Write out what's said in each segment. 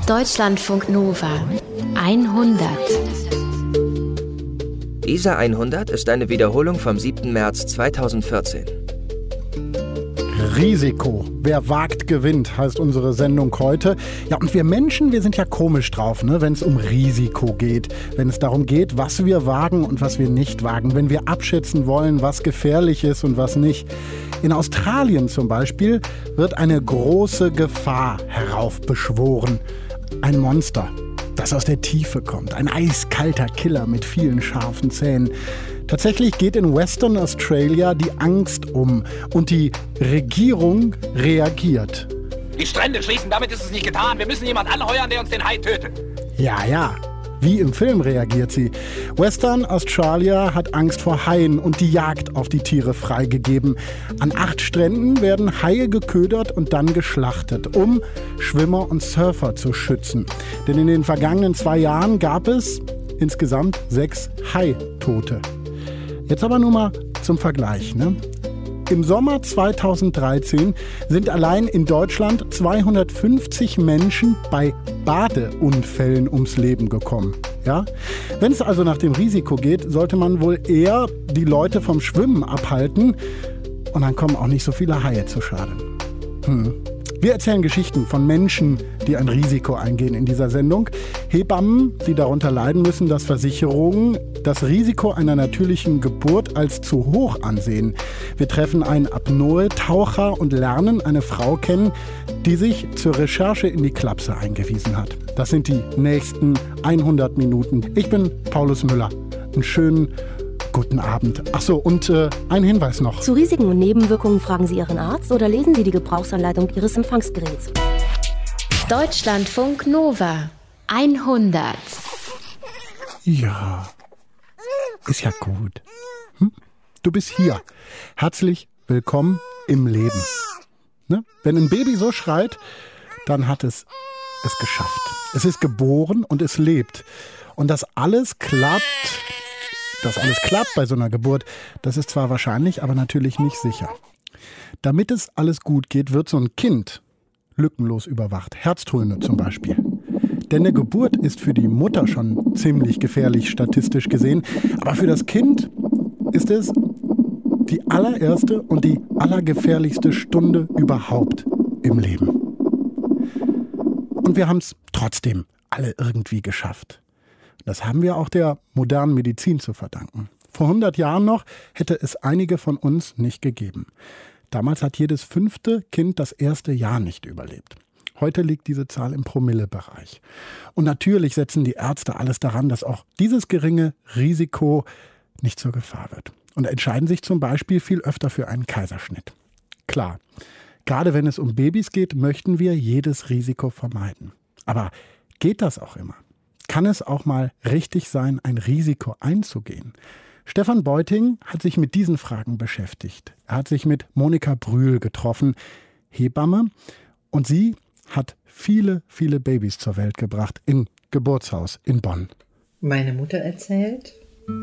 Deutschlandfunk Nova 100. ISA 100 ist eine Wiederholung vom 7. März 2014. Risiko. Wer wagt, gewinnt, heißt unsere Sendung heute. Ja, und wir Menschen, wir sind ja komisch drauf, ne, wenn es um Risiko geht. Wenn es darum geht, was wir wagen und was wir nicht wagen. Wenn wir abschätzen wollen, was gefährlich ist und was nicht. In Australien zum Beispiel wird eine große Gefahr heraufbeschworen. Ein Monster, das aus der Tiefe kommt. Ein eiskalter Killer mit vielen scharfen Zähnen. Tatsächlich geht in Western Australia die Angst um und die Regierung reagiert. Die Strände schließen, damit ist es nicht getan. Wir müssen jemanden anheuern, der uns den Hai tötet. Ja. Wie im Film reagiert sie. Western Australia hat Angst vor Haien und die Jagd auf die Tiere freigegeben. An 8 Stränden werden Haie geködert und dann geschlachtet, um Schwimmer und Surfer zu schützen. Denn in den vergangenen 2 Jahren gab es insgesamt 6 Haitote. Jetzt aber nur mal zum Vergleich, ne? Im Sommer 2013 sind allein in Deutschland 250 Menschen bei Badeunfällen ums Leben gekommen. Ja? Wenn es also nach dem Risiko geht, sollte man wohl eher die Leute vom Schwimmen abhalten und dann kommen auch nicht so viele Haie zu Schaden. Wir erzählen Geschichten von Menschen, die ein Risiko eingehen in dieser Sendung. Hebammen, die darunter leiden müssen, dass Versicherungen das Risiko einer natürlichen Geburt als zu hoch ansehen. Wir treffen einen Apnoe-Taucher und lernen eine Frau kennen, die sich zur Recherche in die Klapse eingewiesen hat. Das sind die nächsten 100 Minuten. Ich bin Paulus Müller. Einen schönen guten Abend. Ach so, und ein Hinweis noch. Zu Risiken und Nebenwirkungen fragen Sie Ihren Arzt oder lesen Sie die Gebrauchsanleitung Ihres Empfangsgeräts. Deutschlandfunk Nova 100. Ja, ist ja gut. Du bist hier. Herzlich willkommen im Leben. Ne? Wenn ein Baby so schreit, dann hat es geschafft. Es ist geboren und es lebt. Und das alles klappt bei so einer Geburt, das ist zwar wahrscheinlich, aber natürlich nicht sicher. Damit es alles gut geht, wird so ein Kind lückenlos überwacht. Herztöne zum Beispiel. Denn eine Geburt ist für die Mutter schon ziemlich gefährlich, statistisch gesehen. Aber für das Kind ist es die allererste und die allergefährlichste Stunde überhaupt im Leben. Und wir haben es trotzdem alle irgendwie geschafft. Das haben wir auch der modernen Medizin zu verdanken. Vor 100 Jahren noch hätte es einige von uns nicht gegeben. Damals hat jedes 5. Kind das erste Jahr nicht überlebt. Heute liegt diese Zahl im Promillebereich. Und natürlich setzen die Ärzte alles daran, dass auch dieses geringe Risiko nicht zur Gefahr wird. Und entscheiden sich zum Beispiel viel öfter für einen Kaiserschnitt. Klar, gerade wenn es um Babys geht, möchten wir jedes Risiko vermeiden. Aber geht das auch immer? Kann es auch mal richtig sein, ein Risiko einzugehen? Stefan Beuting hat sich mit diesen Fragen beschäftigt. Er hat sich mit Monika Brühl getroffen, Hebamme. Und sie hat viele, viele Babys zur Welt gebracht im Geburtshaus in Bonn. Meine Mutter erzählt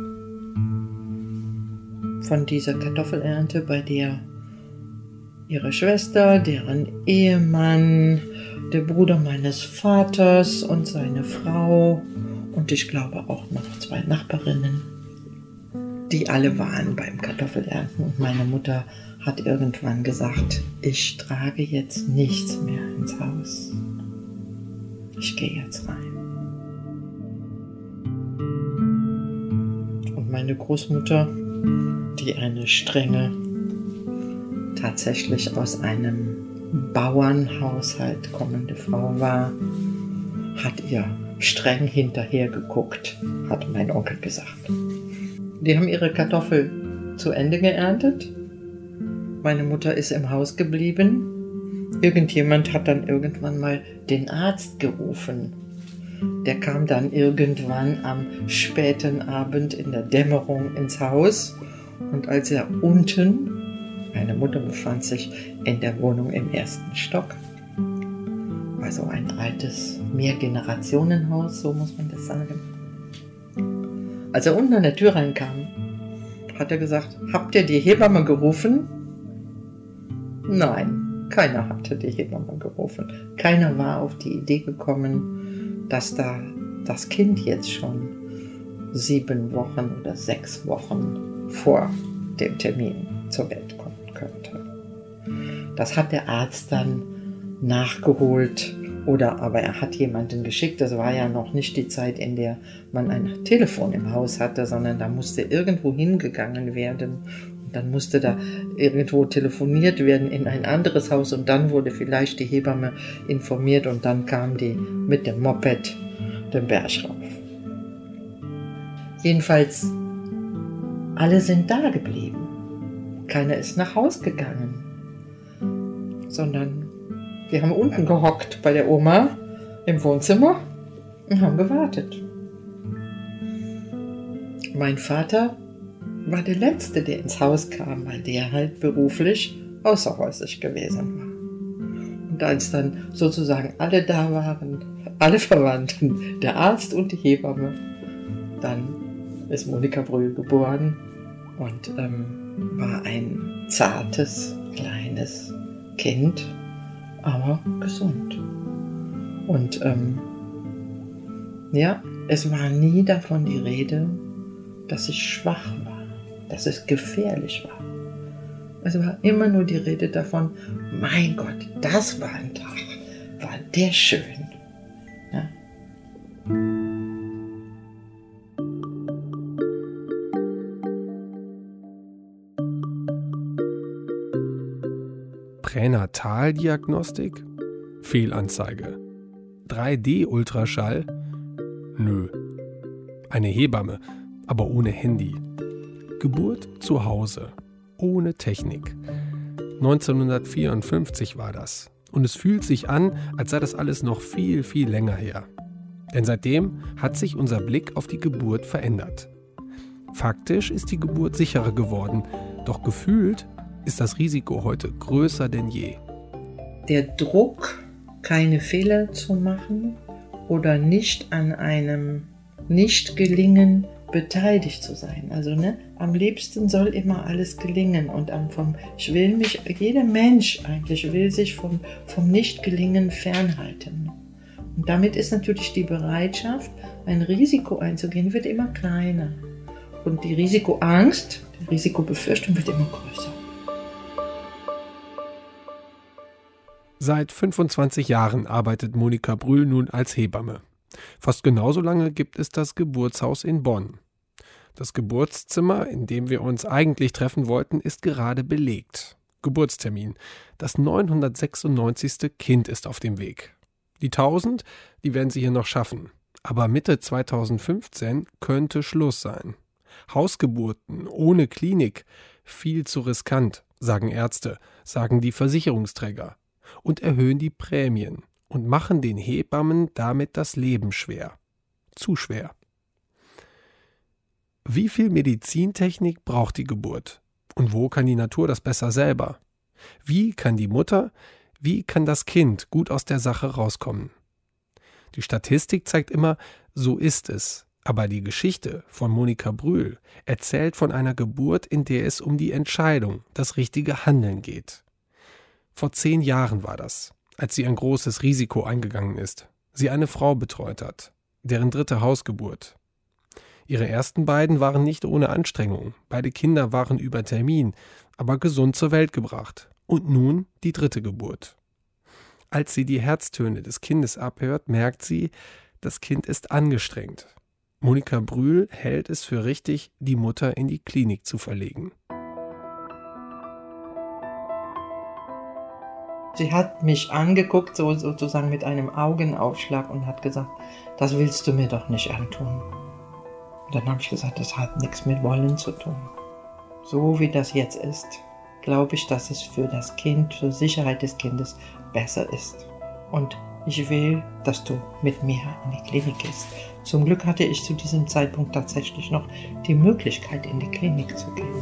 von dieser Kartoffelernte, bei der ihre Schwester, deren Ehemann, der Bruder meines Vaters und seine Frau und ich glaube auch noch 2 Nachbarinnen, die alle waren beim Kartoffelernten. Und meine Mutter hat irgendwann gesagt, ich trage jetzt nichts mehr ins Haus. Ich gehe jetzt rein. Und meine Großmutter, die eine strenge, tatsächlich aus einem Bauernhaushalt kommende Frau war, hat ihr streng hinterher geguckt, hat mein Onkel gesagt. Die haben ihre Kartoffel zu Ende geerntet. Meine Mutter ist im Haus geblieben. Irgendjemand hat dann irgendwann mal den Arzt gerufen. Der kam dann irgendwann am späten Abend in der Dämmerung ins Haus. Und als er unten, meine Mutter befand sich in der Wohnung im 1. Stock, also ein altes Mehrgenerationenhaus, so muss man das sagen. Als er unten an der Tür reinkam, hat er gesagt, habt ihr die Hebamme gerufen? Nein. Keiner hatte die Hebamme gerufen. Keiner war auf die Idee gekommen, dass da das Kind jetzt schon 7 Wochen oder 6 Wochen vor dem Termin zur Welt kommen könnte. Das hat der Arzt dann nachgeholt, aber er hat jemanden geschickt. Das war ja noch nicht die Zeit, in der man ein Telefon im Haus hatte, sondern da musste irgendwo hingegangen werden. Und dann musste da irgendwo telefoniert werden in ein anderes Haus und dann wurde vielleicht die Hebamme informiert und dann kam die mit dem Moped den Berg rauf. Jedenfalls, alle sind da geblieben. Keiner ist nach Haus gegangen, sondern wir haben unten gehockt bei der Oma im Wohnzimmer und haben gewartet. Mein Vater war der Letzte, der ins Haus kam, weil der halt beruflich außerhäusig gewesen war. Und als dann sozusagen alle da waren, alle Verwandten, der Arzt und die Hebamme, dann ist Monika Brühl geboren und war ein zartes, kleines Kind, aber gesund. Und es war nie davon die Rede, dass ich schwach war, dass es gefährlich war. Es war immer nur die Rede davon, mein Gott, das war ein Tag, war der schön. Ja? Pränataldiagnostik? Fehlanzeige. 3D-Ultraschall? Nö. Eine Hebamme, aber ohne Handy. Geburt zu Hause, ohne Technik. 1954 war das. Und es fühlt sich an, als sei das alles noch viel, viel länger her. Denn seitdem hat sich unser Blick auf die Geburt verändert. Faktisch ist die Geburt sicherer geworden, doch gefühlt ist das Risiko heute größer denn je. Der Druck, keine Fehler zu machen oder nicht an einem Nicht-Gelingen beteiligt zu sein. Also am liebsten soll immer alles gelingen und jeder Mensch eigentlich will sich vom Nicht-Gelingen fernhalten. Und damit ist natürlich die Bereitschaft, ein Risiko einzugehen, wird immer kleiner. Und die Risikoangst, die Risikobefürchtung wird immer größer. Seit 25 Jahren arbeitet Monika Brühl nun als Hebamme. Fast genauso lange gibt es das Geburtshaus in Bonn. Das Geburtszimmer, in dem wir uns eigentlich treffen wollten, ist gerade belegt. Geburtstermin. Das 996. Kind ist auf dem Weg. Die 1000, die werden sie hier noch schaffen. Aber Mitte 2015 könnte Schluss sein. Hausgeburten ohne Klinik, viel zu riskant, sagen Ärzte, sagen die Versicherungsträger. Und erhöhen die Prämien und machen den Hebammen damit das Leben schwer. Zu schwer. Wie viel Medizintechnik braucht die Geburt? Und wo kann die Natur das besser selber? Wie kann die Mutter, wie kann das Kind gut aus der Sache rauskommen? Die Statistik zeigt immer, so ist es. Aber die Geschichte von Monika Brühl erzählt von einer Geburt, in der es um die Entscheidung, das richtige Handeln geht. Vor 10 Jahren war das, als sie ein großes Risiko eingegangen ist. Sie eine Frau betreut hat, deren 3. Hausgeburt. Ihre ersten beiden waren nicht ohne Anstrengung. Beide Kinder waren über Termin, aber gesund zur Welt gebracht. Und nun die 3. Geburt. Als sie die Herztöne des Kindes abhört, merkt sie, das Kind ist angestrengt. Monika Brühl hält es für richtig, die Mutter in die Klinik zu verlegen. Sie hat mich angeguckt, sozusagen mit einem Augenaufschlag und hat gesagt, das willst du mir doch nicht antun. Und dann habe ich gesagt, das hat nichts mit Wollen zu tun. So wie das jetzt ist, glaube ich, dass es für das Kind, zur Sicherheit des Kindes besser ist. Und ich will, dass du mit mir in die Klinik gehst. Zum Glück hatte ich zu diesem Zeitpunkt tatsächlich noch die Möglichkeit, in die Klinik zu gehen.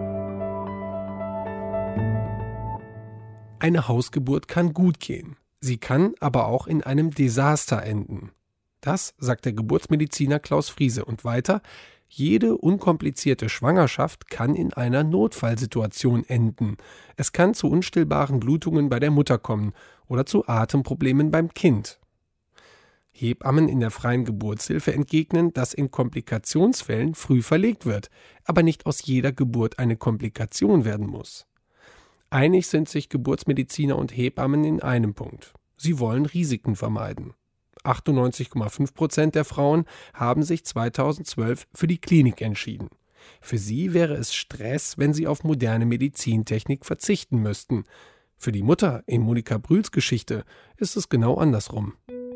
Eine Hausgeburt kann gut gehen. Sie kann aber auch in einem Desaster enden. Das sagt der Geburtsmediziner Klaus Friese und weiter, Jede unkomplizierte Schwangerschaft kann in einer Notfallsituation enden. Es kann zu unstillbaren Blutungen bei der Mutter kommen oder zu Atemproblemen beim Kind. Hebammen in der freien Geburtshilfe entgegnen, dass in Komplikationsfällen früh verlegt wird, aber nicht aus jeder Geburt eine Komplikation werden muss. Einig sind sich Geburtsmediziner und Hebammen in einem Punkt: Sie wollen Risiken vermeiden. 98,5% der Frauen haben sich 2012 für die Klinik entschieden. Für sie wäre es Stress, wenn sie auf moderne Medizintechnik verzichten müssten. Für die Mutter in Monika Brühls Geschichte ist es genau andersrum.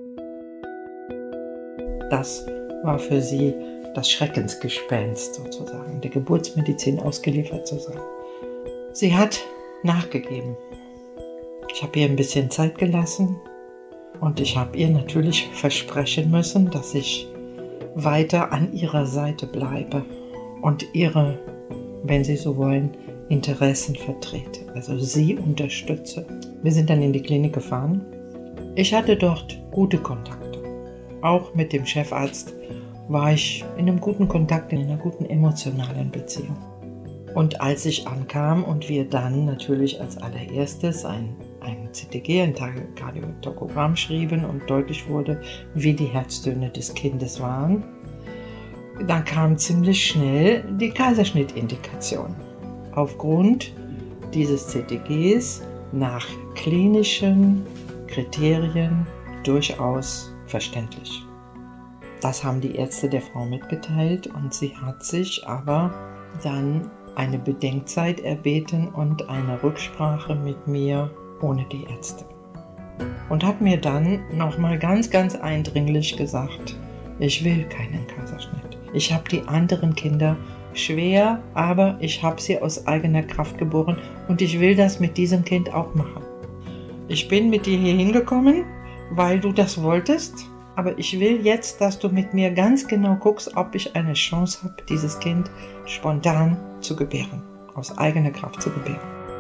Das war für sie das Schreckensgespenst sozusagen, der Geburtsmedizin ausgeliefert zu sein. Sie hat nachgegeben. Ich habe ihr ein bisschen Zeit gelassen und ich habe ihr natürlich versprechen müssen, dass ich weiter an ihrer Seite bleibe und ihre, wenn Sie so wollen, Interessen vertrete, also sie unterstütze. Wir sind dann in die Klinik gefahren. Ich hatte dort gute Kontakte. Auch mit dem Chefarzt war ich in einem guten Kontakt, in einer guten emotionalen Beziehung. Und als ich ankam und wir dann natürlich als allererstes ein CTG, ein Kardiotokogramm schrieben und deutlich wurde, wie die Herztöne des Kindes waren, dann kam ziemlich schnell die Kaiserschnittindikation. Aufgrund dieses CTGs nach klinischen Kriterien durchaus verständlich. Das haben die Ärzte der Frau mitgeteilt und sie hat sich aber dann eine Bedenkzeit erbeten und eine Rücksprache mit mir ohne die Ärzte. Und hat mir dann nochmal ganz, ganz eindringlich gesagt, ich will keinen Kaiserschnitt. Ich habe die anderen Kinder schwer, aber ich habe sie aus eigener Kraft geboren und ich will das mit diesem Kind auch machen. Ich bin mit dir hier hingekommen, weil du das wolltest, aber ich will jetzt, dass du mit mir ganz genau guckst, ob ich eine Chance habe, dieses Kind spontan zu gebären, aus eigener Kraft zu gebären.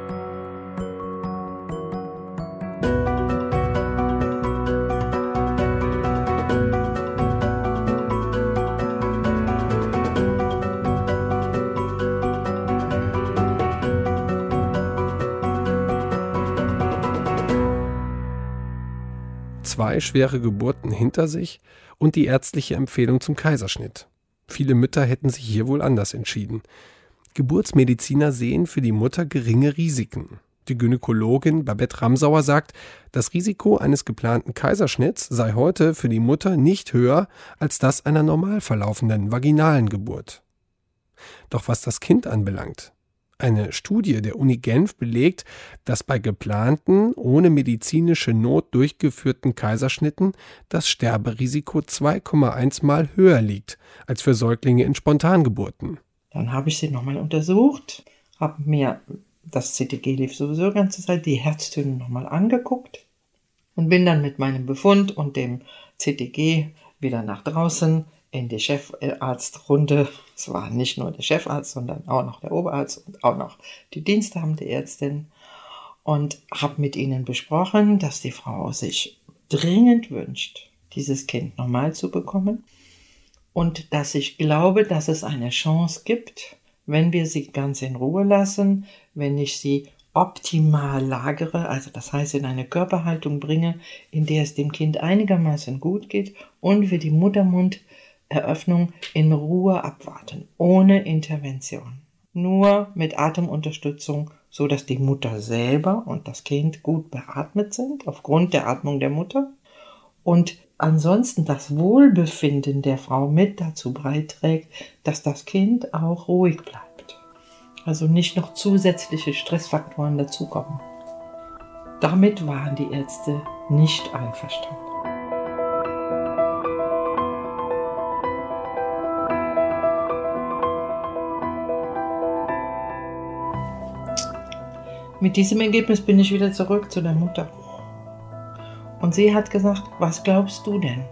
Zwei schwere Geburten hinter sich und die ärztliche Empfehlung zum Kaiserschnitt. Viele Mütter hätten sich hier wohl anders entschieden. Geburtsmediziner sehen für die Mutter geringe Risiken. Die Gynäkologin Babette Ramsauer sagt, das Risiko eines geplanten Kaiserschnitts sei heute für die Mutter nicht höher als das einer normal verlaufenden vaginalen Geburt. Doch was das Kind anbelangt: Eine Studie der Uni Genf belegt, dass bei geplanten, ohne medizinische Not durchgeführten Kaiserschnitten das Sterberisiko 2,1 Mal höher liegt als für Säuglinge in Spontangeburten. Dann habe ich sie nochmal untersucht, habe mir, das CTG lief sowieso die ganze Zeit, die Herztöne nochmal angeguckt und bin dann mit meinem Befund und dem CTG wieder nach draußen in die Chefarztrunde. Es war nicht nur der Chefarzt, sondern auch noch der Oberarzt und auch noch die diensthabende Ärztin und habe mit ihnen besprochen, dass die Frau sich dringend wünscht, dieses Kind normal zu bekommen und dass ich glaube, dass es eine Chance gibt, wenn wir sie ganz in Ruhe lassen, wenn ich sie optimal lagere, also das heißt in eine Körperhaltung bringe, in der es dem Kind einigermaßen gut geht und wir die Muttermunderöffnung in Ruhe abwarten, ohne Intervention. Nur mit Atemunterstützung, so dass die Mutter selber und das Kind gut beatmet sind, aufgrund der Atmung der Mutter. Und ansonsten das Wohlbefinden der Frau mit dazu beiträgt, dass das Kind auch ruhig bleibt. Also nicht noch zusätzliche Stressfaktoren dazukommen. Damit waren die Ärzte nicht einverstanden. Mit diesem Ergebnis bin ich wieder zurück zu der Mutter. Und sie hat gesagt, was glaubst du denn?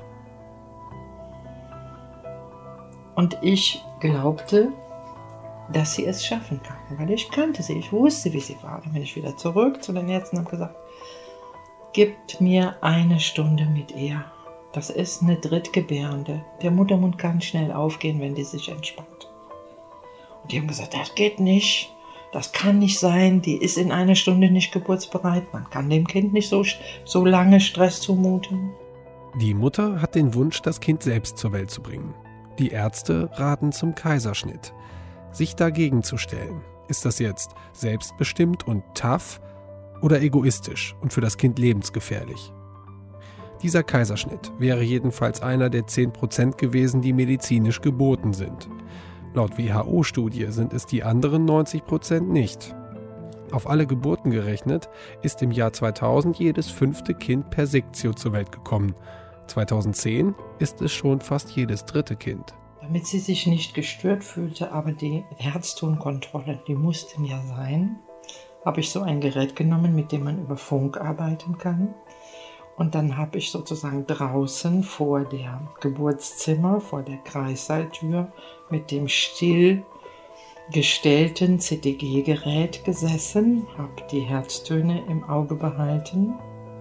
Und ich glaubte, dass sie es schaffen kann, weil ich kannte sie, ich wusste, wie sie war. Dann bin ich wieder zurück zu den Ärzten und habe gesagt, gebt mir 1 Stunde mit ihr Das ist eine Drittgebärende. Der Muttermund kann schnell aufgehen, wenn die sich entspannt. Und die haben gesagt, das geht nicht. Das kann nicht sein. Die ist in einer Stunde nicht geburtsbereit. Man kann dem Kind nicht so lange Stress zumuten. Die Mutter hat den Wunsch, das Kind selbst zur Welt zu bringen. Die Ärzte raten zum Kaiserschnitt. Sich dagegen zu stellen. Ist das jetzt selbstbestimmt und tough oder egoistisch und für das Kind lebensgefährlich? Dieser Kaiserschnitt wäre jedenfalls einer der 10% gewesen, die medizinisch geboten sind. Laut WHO-Studie sind es die anderen 90% nicht. Auf alle Geburten gerechnet ist im Jahr 2000 jedes 5. Kind per Sektio zur Welt gekommen. 2010 ist es schon fast jedes 3. Kind. Damit sie sich nicht gestört fühlte, aber die Herztonkontrolle, die mussten ja sein, habe ich so ein Gerät genommen, mit dem man über Funk arbeiten kann. Und dann habe ich sozusagen draußen vor der Geburtszimmer, vor der Kreissaaltür mit dem stillgestellten CTG-Gerät gesessen, habe die Herztöne im Auge behalten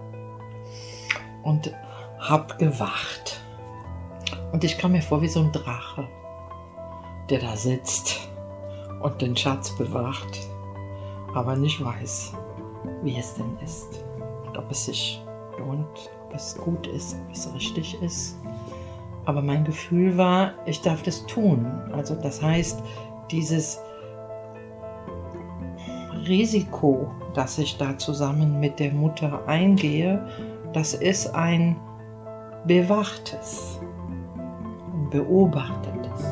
und habe gewacht. Und ich kam mir vor wie so ein Drache, der da sitzt und den Schatz bewacht, aber nicht weiß, wie es denn ist und ob es sich lohnt, ob es gut ist, ob es richtig ist. Aber mein Gefühl war, ich darf das tun. Also das heißt, dieses Risiko, das ich da zusammen mit der Mutter eingehe, das ist ein bewachtes, beobachtetes.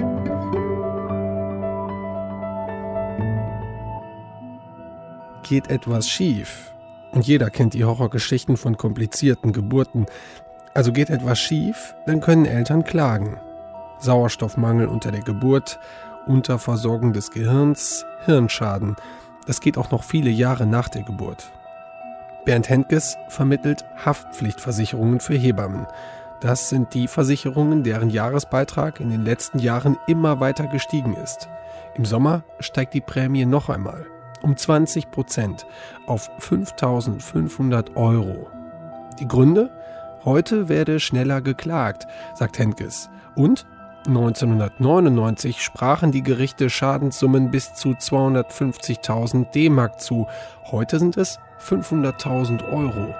Geht etwas schief? Und jeder kennt die Horrorgeschichten von komplizierten Geburten. Also geht etwas schief, dann können Eltern klagen. Sauerstoffmangel unter der Geburt, Unterversorgung des Gehirns, Hirnschaden. Das geht auch noch viele Jahre nach der Geburt. Bernd Hentkes vermittelt Haftpflichtversicherungen für Hebammen. Das sind die Versicherungen, deren Jahresbeitrag in den letzten Jahren immer weiter gestiegen ist. Im Sommer steigt die Prämie noch einmal. Um 20% auf 5.500 €. Die Gründe? Heute werde schneller geklagt, sagt Hentkes. Und 1999 sprachen die Gerichte Schadenssummen bis zu 250.000 D-Mark zu. Heute sind es 500.000 €.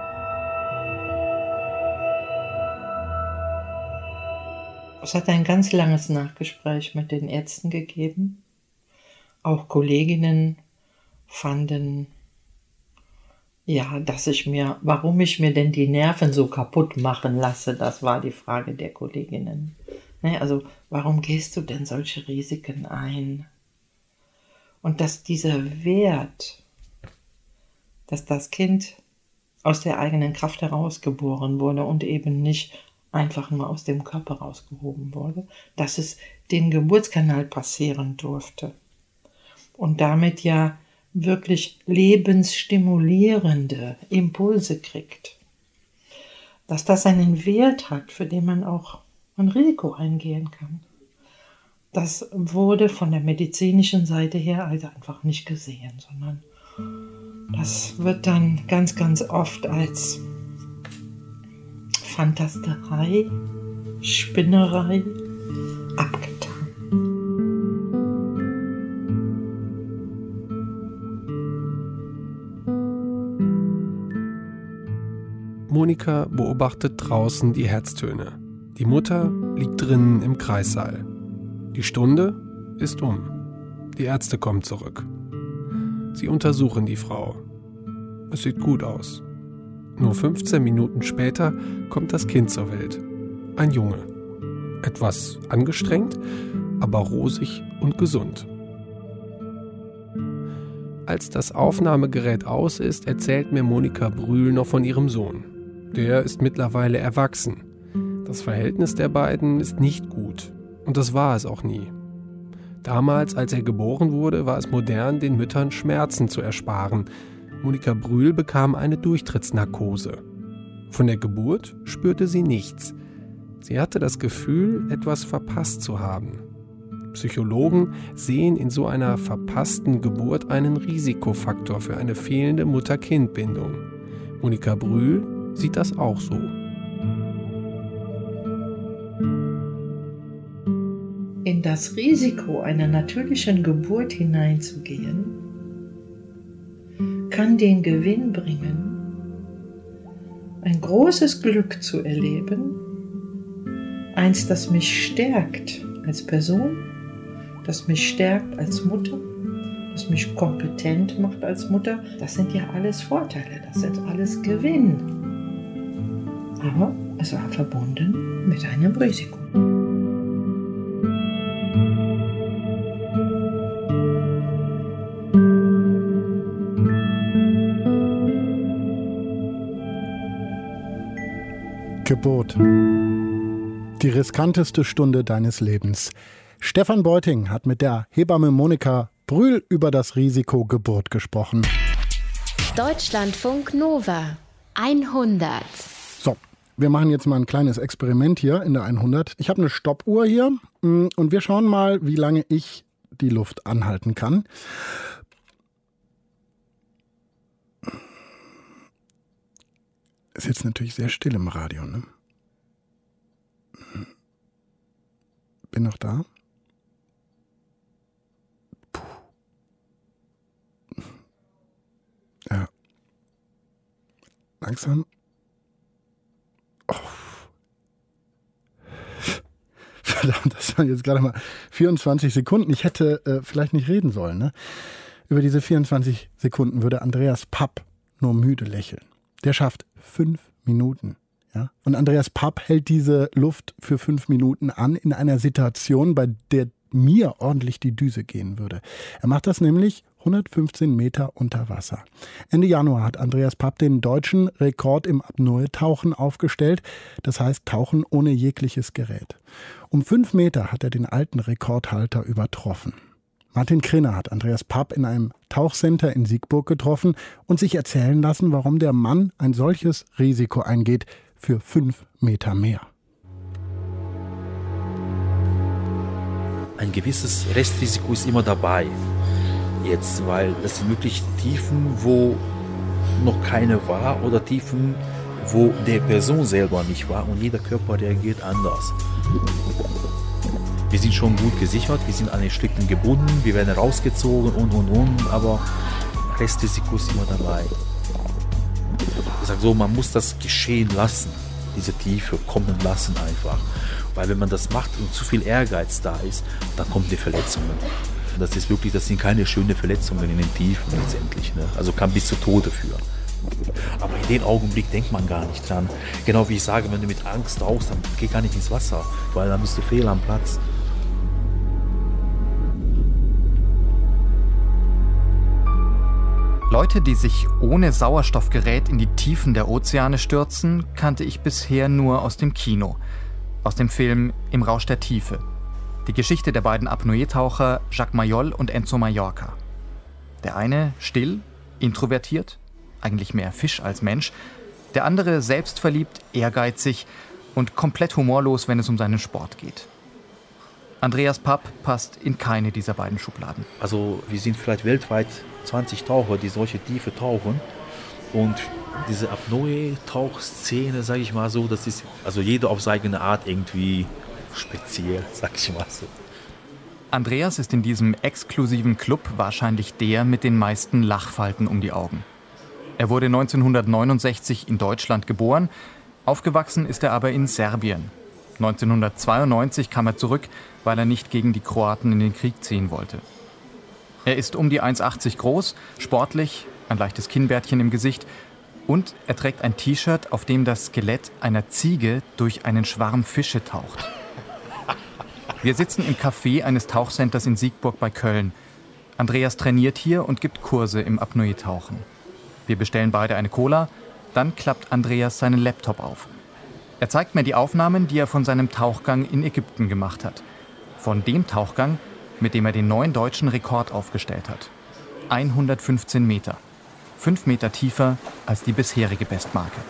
Es hat ein ganz langes Nachgespräch mit den Ärzten gegeben. Auch Kolleginnen fanden, ja, warum ich mir denn die Nerven so kaputt machen lasse, das war die Frage der Kolleginnen. Also, warum gehst du denn solche Risiken ein? Und dass dieser Wert, dass das Kind aus der eigenen Kraft heraus geboren wurde und eben nicht einfach nur aus dem Körper rausgehoben wurde, dass es den Geburtskanal passieren durfte und damit ja wirklich lebensstimulierende Impulse kriegt. Dass das einen Wert hat, für den man auch ein Risiko eingehen kann. Das wurde von der medizinischen Seite her also einfach nicht gesehen, sondern das wird dann ganz, ganz oft als Fantasterei, Spinnerei abgetan. Monika beobachtet draußen die Herztöne. Die Mutter liegt drinnen im Kreissaal. Die Stunde ist um. Die Ärzte kommen zurück. Sie untersuchen die Frau. Es sieht gut aus. Nur 15 Minuten später kommt das Kind zur Welt. Ein Junge. Etwas angestrengt, aber rosig und gesund. Als das Aufnahmegerät aus ist, erzählt mir Monika Brühl noch von ihrem Sohn. Der ist mittlerweile erwachsen. Das Verhältnis der beiden ist nicht gut. Und das war es auch nie. Damals, als er geboren wurde, war es modern, den Müttern Schmerzen zu ersparen. Monika Brühl bekam eine Durchtrittsnarkose. Von der Geburt spürte sie nichts. Sie hatte das Gefühl, etwas verpasst zu haben. Psychologen sehen in so einer verpassten Geburt einen Risikofaktor für eine fehlende Mutter-Kind-Bindung. Monika Brühl sieht das auch so. in das Risiko einer natürlichen Geburt hineinzugehen, kann den Gewinn bringen, ein großes Glück zu erleben, eins, das mich stärkt als Person, das mich stärkt als Mutter, das mich kompetent macht als Mutter. Das sind ja alles Vorteile, das sind alles Gewinn. Aber es war verbunden mit einem Risiko. Geburt. Die riskanteste Stunde deines Lebens. Stefan Beuting hat mit der Hebamme Monika Brühl über das Risiko Geburt gesprochen. Deutschlandfunk Nova 100. So, wir machen jetzt mal ein kleines Experiment hier in der 100. Ich habe eine Stoppuhr hier und wir schauen mal, wie lange ich die Luft anhalten kann. Ist jetzt natürlich sehr still im Radio, ne? Bin noch da? Puh. Ja. Langsam. Oh. Verdammt, das waren jetzt gerade mal 24 Sekunden. Ich hätte vielleicht nicht reden sollen, ne? Über diese 24 Sekunden würde Andreas Papp nur müde lächeln. Der schafft 5 Minuten. Ja? Und Andreas Papp hält diese Luft für 5 Minuten an in einer Situation, bei der mir ordentlich die Düse gehen würde. Er macht das nämlich 115 Meter unter Wasser. Ende Januar hat Andreas Papp den deutschen Rekord im Apnoe-Tauchen aufgestellt. Das heißt Tauchen ohne jegliches Gerät. Um 5 Meter hat er den alten Rekordhalter übertroffen. Martin Krinner hat Andreas Papp in einem Tauchcenter in Siegburg getroffen und sich erzählen lassen, warum der Mann ein solches Risiko eingeht für 5 Meter mehr. Ein gewisses Restrisiko ist immer dabei. Jetzt, weil das sind wirklich Tiefen, wo noch keine war oder Tiefen, wo der Person selber nicht war und jeder Körper reagiert anders. Wir sind schon gut gesichert, wir sind an den Stricken gebunden, wir werden rausgezogen und, aber Restrisiko ist immer dabei. Ich sage so, man muss das geschehen lassen, diese Tiefe kommen lassen einfach. Weil wenn man das macht und zu viel Ehrgeiz da ist, dann kommen die Verletzungen. Das ist wirklich, das sind keine schönen Verletzungen in den Tiefen letztendlich, ne? Also kann bis zu Tode führen. Aber in dem Augenblick denkt man gar nicht dran. Genau wie ich sage, wenn du mit Angst tauchst, dann geh gar nicht ins Wasser, weil dann bist du fehl am Platz. Leute, die sich ohne Sauerstoffgerät in die Tiefen der Ozeane stürzen, kannte ich bisher nur aus dem Kino. Aus dem Film Im Rausch der Tiefe. Die Geschichte der beiden Apnoe-Taucher Jacques Mayol und Enzo Mallorca. Der eine still, introvertiert, eigentlich mehr Fisch als Mensch. Der andere selbstverliebt, ehrgeizig und komplett humorlos, wenn es um seinen Sport geht. Andreas Papp passt in keine dieser beiden Schubladen. Also wir sind vielleicht weltweit 20 Taucher, die solche Tiefe tauchen. Und diese Apnoe-Tauchszene, sage ich mal so, das ist also jeder auf seine Art irgendwie speziell, sag ich mal so. Andreas ist in diesem exklusiven Club wahrscheinlich der mit den meisten Lachfalten um die Augen. Er wurde 1969 in Deutschland geboren, aufgewachsen ist er aber in Serbien. 1992 kam er zurück, weil er nicht gegen die Kroaten in den Krieg ziehen wollte. Er ist um die 1,80 groß, sportlich, ein leichtes Kinnbärtchen im Gesicht und er trägt ein T-Shirt, auf dem das Skelett einer Ziege durch einen Schwarm Fische taucht. Wir sitzen im Café eines Tauchcenters in Siegburg bei Köln. Andreas trainiert hier und gibt Kurse im Apnoe-Tauchen. Wir bestellen beide eine Cola, dann klappt Andreas seinen Laptop auf. Er zeigt mir die Aufnahmen, die er von seinem Tauchgang in Ägypten gemacht hat. Von dem Tauchgang, mit dem er den neuen deutschen Rekord aufgestellt hat. 115 Meter. 5 Meter tiefer als die bisherige Bestmarke.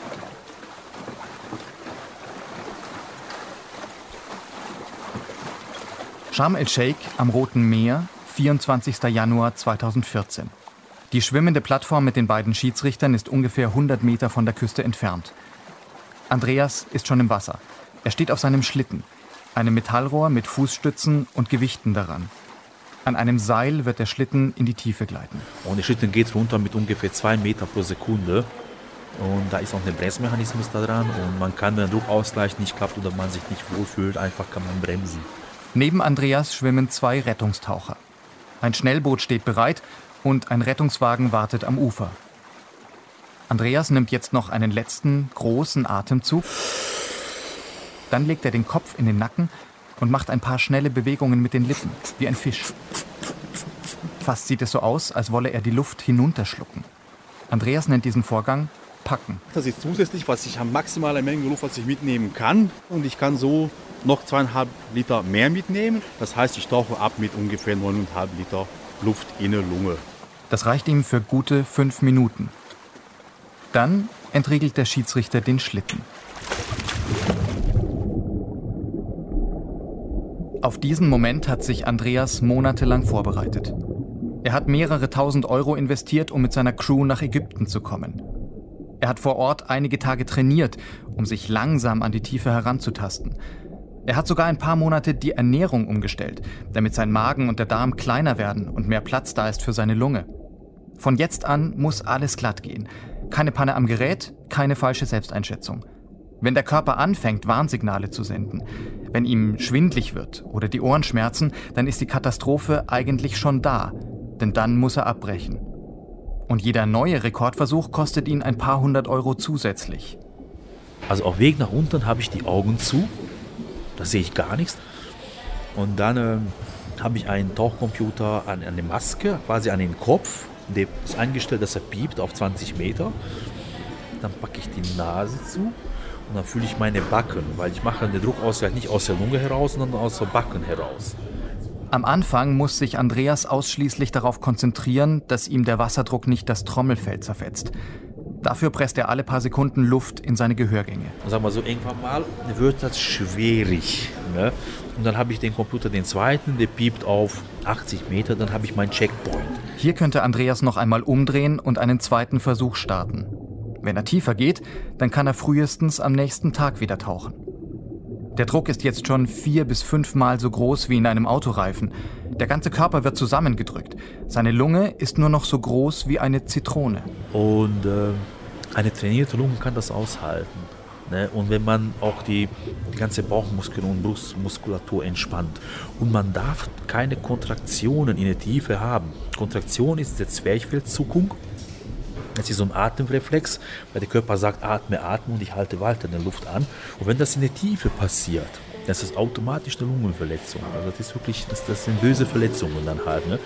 Sharm el-Sheikh am Roten Meer, 24. Januar 2014. Die schwimmende Plattform mit den beiden Schiedsrichtern ist ungefähr 100 Meter von der Küste entfernt. Andreas ist schon im Wasser. Er steht auf seinem Schlitten. einem Metallrohr mit Fußstützen und Gewichten daran. An einem Seil wird der Schlitten in die Tiefe gleiten. Und der Schlitten geht runter mit ungefähr 2 Meter pro Sekunde. Und da ist auch ein Bremsmechanismus da dran. Und man kann, wenn der Druckausgleich nicht klappt oder man sich nicht wohlfühlt, einfach kann man bremsen. Neben Andreas schwimmen 2 Rettungstaucher. Ein Schnellboot steht bereit und ein Rettungswagen wartet am Ufer. Andreas nimmt jetzt noch einen letzten, großen Atemzug. Dann legt er den Kopf in den Nacken und macht ein paar schnelle Bewegungen mit den Lippen, wie ein Fisch. Fast sieht es so aus, als wolle er die Luft hinunterschlucken. Andreas nennt diesen Vorgang Packen. Das ist zusätzlich, was ich an maximaler Menge Luft, was ich mitnehmen kann. Und ich kann so noch 2,5 Liter mehr mitnehmen. Das heißt, ich tauche ab mit ungefähr 9,5 Liter Luft in der Lunge. Das reicht ihm für gute 5 Minuten. Dann entriegelt der Schiedsrichter den Schlitten. Auf diesen Moment hat sich Andreas monatelang vorbereitet. Er hat mehrere tausend Euro investiert, um mit seiner Crew nach Ägypten zu kommen. Er hat vor Ort einige Tage trainiert, um sich langsam an die Tiefe heranzutasten. Er hat sogar ein paar Monate die Ernährung umgestellt, damit sein Magen und der Darm kleiner werden und mehr Platz da ist für seine Lunge. Von jetzt an muss alles glatt gehen. Keine Panne am Gerät, keine falsche Selbsteinschätzung. Wenn der Körper anfängt, Warnsignale zu senden, wenn ihm schwindlig wird oder die Ohren schmerzen, dann ist die Katastrophe eigentlich schon da, denn dann muss er abbrechen. Und jeder neue Rekordversuch kostet ihn ein paar 100 Euro zusätzlich. Also auf Weg nach unten habe ich die Augen zu, da sehe ich gar nichts. Und dann habe ich einen Tauchcomputer an eine Maske, quasi an den Kopf. Der ist eingestellt, dass er piept auf 20 Meter. Dann packe ich die Nase zu und dann fühle ich meine Backen, weil ich mache den Druckausgleich nicht aus der Lunge heraus, sondern aus der Backen heraus. Am Anfang muss sich Andreas ausschließlich darauf konzentrieren, dass ihm der Wasserdruck nicht das Trommelfell zerfetzt. Dafür presst er alle paar Sekunden Luft in seine Gehörgänge. Sagen wir so, irgendwann mal wird das schwierig. Ne? Und dann habe ich den Computer, den zweiten, der piept auf 80 Meter, dann habe ich meinen Checkpoint. Hier könnte Andreas noch einmal umdrehen und einen zweiten Versuch starten. Wenn er tiefer geht, dann kann er frühestens am nächsten Tag wieder tauchen. Der Druck ist jetzt schon 4 bis 5 Mal so groß wie in einem Autoreifen. Der ganze Körper wird zusammengedrückt. Seine Lunge ist nur noch so groß wie eine Zitrone. Und eine trainierte Lunge kann das aushalten. Ne? Und wenn man auch die ganze Bauchmuskel- und Brustmuskulatur entspannt. Und man darf keine Kontraktionen in der Tiefe haben. Kontraktion ist der Zwerchfellzuckung. Das ist so ein Atemreflex, weil der Körper sagt, atme und ich halte weiter in der Luft an. Und wenn das in der Tiefe passiert, das ist automatisch eine Lungenverletzung. Also das ist wirklich, das sind böse Verletzungen dann halt. Ne?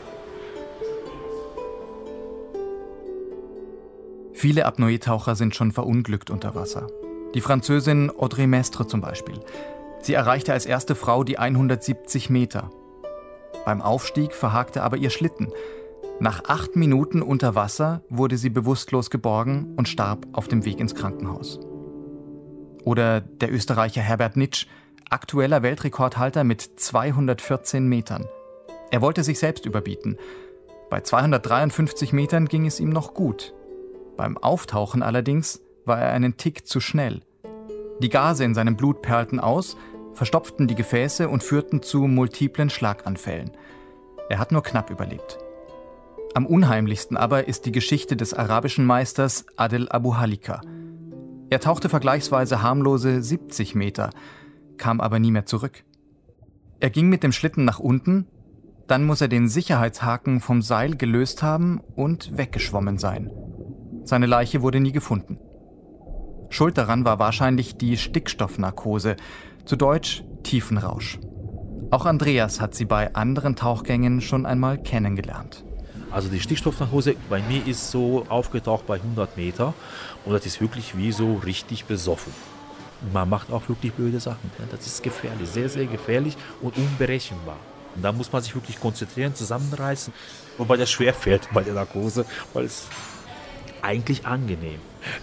Viele Apnoe-Taucher sind schon verunglückt unter Wasser. Die Französin Audrey Mestre zum Beispiel. Sie erreichte als erste Frau die 170 Meter. Beim Aufstieg verhakte aber ihr Schlitten. Nach 8 Minuten unter Wasser wurde sie bewusstlos geborgen und starb auf dem Weg ins Krankenhaus. Oder der Österreicher Herbert Nitsch, aktueller Weltrekordhalter mit 214 Metern. Er wollte sich selbst überbieten. Bei 253 Metern ging es ihm noch gut. Beim Auftauchen allerdings war er einen Tick zu schnell. Die Gase in seinem Blut perlten aus, verstopften die Gefäße und führten zu multiplen Schlaganfällen. Er hat nur knapp überlebt. Am unheimlichsten aber ist die Geschichte des arabischen Meisters Adel Abu Halika. Er tauchte vergleichsweise harmlose 70 Meter, kam aber nie mehr zurück. Er ging mit dem Schlitten nach unten, dann muss er den Sicherheitshaken vom Seil gelöst haben und weggeschwommen sein. Seine Leiche wurde nie gefunden. Schuld daran war wahrscheinlich die Stickstoffnarkose, zu Deutsch Tiefenrausch. Auch Andreas hat sie bei anderen Tauchgängen schon einmal kennengelernt. Also die Stickstoffnarkose bei mir ist so aufgetaucht bei 100 Meter und das ist wirklich wie so richtig besoffen. Man macht auch wirklich blöde Sachen. Das ist gefährlich, sehr, sehr gefährlich und unberechenbar. Und da muss man sich wirklich konzentrieren, zusammenreißen, wobei das schwer fällt bei der Narkose, weil es eigentlich angenehm.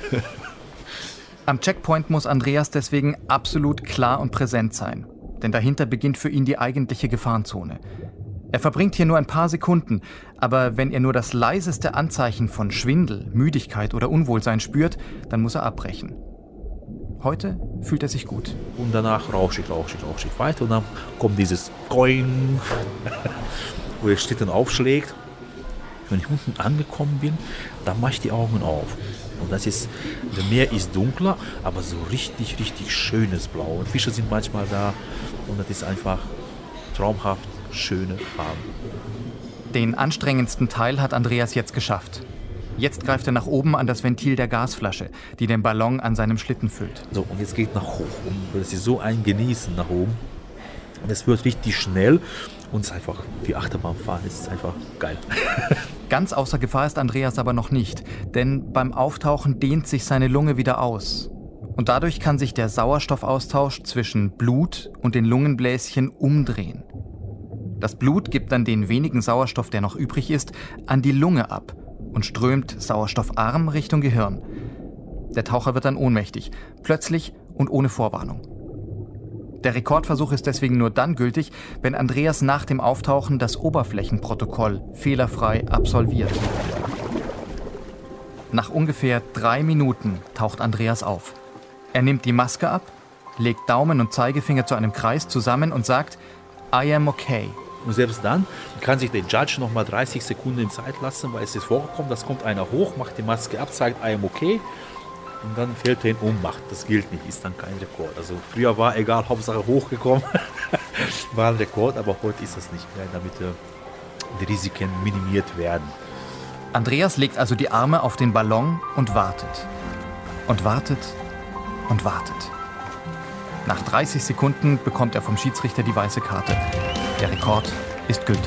Am Checkpoint muss Andreas deswegen absolut klar und präsent sein, denn dahinter beginnt für ihn die eigentliche Gefahrenzone. Er verbringt hier nur ein paar Sekunden, aber wenn er nur das leiseste Anzeichen von Schwindel, Müdigkeit oder Unwohlsein spürt, dann muss er abbrechen. Heute fühlt er sich gut. Und danach rausche ich weiter und dann kommt dieses Going, wo der Schlitten aufschlägt. Wenn ich unten angekommen bin, dann mache ich die Augen auf. Und das Meer ist dunkler, aber so richtig, richtig schönes Blau. Und Fische sind manchmal da und das ist einfach traumhaft schöne Farben. Den anstrengendsten Teil hat Andreas jetzt geschafft. Jetzt greift er nach oben an das Ventil der Gasflasche, die den Ballon an seinem Schlitten füllt. So, und jetzt geht nach hoch. Und das ist so ein Genießen nach oben. Und es wird richtig schnell und es ist einfach wie Achterbahnfahren. Es ist einfach geil. Ganz außer Gefahr ist Andreas aber noch nicht, denn beim Auftauchen dehnt sich seine Lunge wieder aus. Und dadurch kann sich der Sauerstoffaustausch zwischen Blut und den Lungenbläschen umdrehen. Das Blut gibt dann den wenigen Sauerstoff, der noch übrig ist, an die Lunge ab und strömt sauerstoffarm Richtung Gehirn. Der Taucher wird dann ohnmächtig, plötzlich und ohne Vorwarnung. Der Rekordversuch ist deswegen nur dann gültig, wenn Andreas nach dem Auftauchen das Oberflächenprotokoll fehlerfrei absolviert. Nach ungefähr 3 Minuten taucht Andreas auf. Er nimmt die Maske ab, legt Daumen und Zeigefinger zu einem Kreis zusammen und sagt, I am okay. Und selbst dann kann sich der Judge noch mal 30 Sekunden Zeit lassen, weil es ist vorgekommen, das kommt einer hoch, macht die Maske ab, sagt I am okay und dann fällt er ihn um, macht. Das gilt nicht, ist dann kein Rekord. Also früher war egal, Hauptsache hochgekommen, war ein Rekord, aber heute ist das nicht mehr, damit die Risiken minimiert werden. Andreas legt also die Arme auf den Ballon und wartet. Und wartet und wartet. Nach 30 Sekunden bekommt er vom Schiedsrichter die weiße Karte. Der Rekord ist gültig.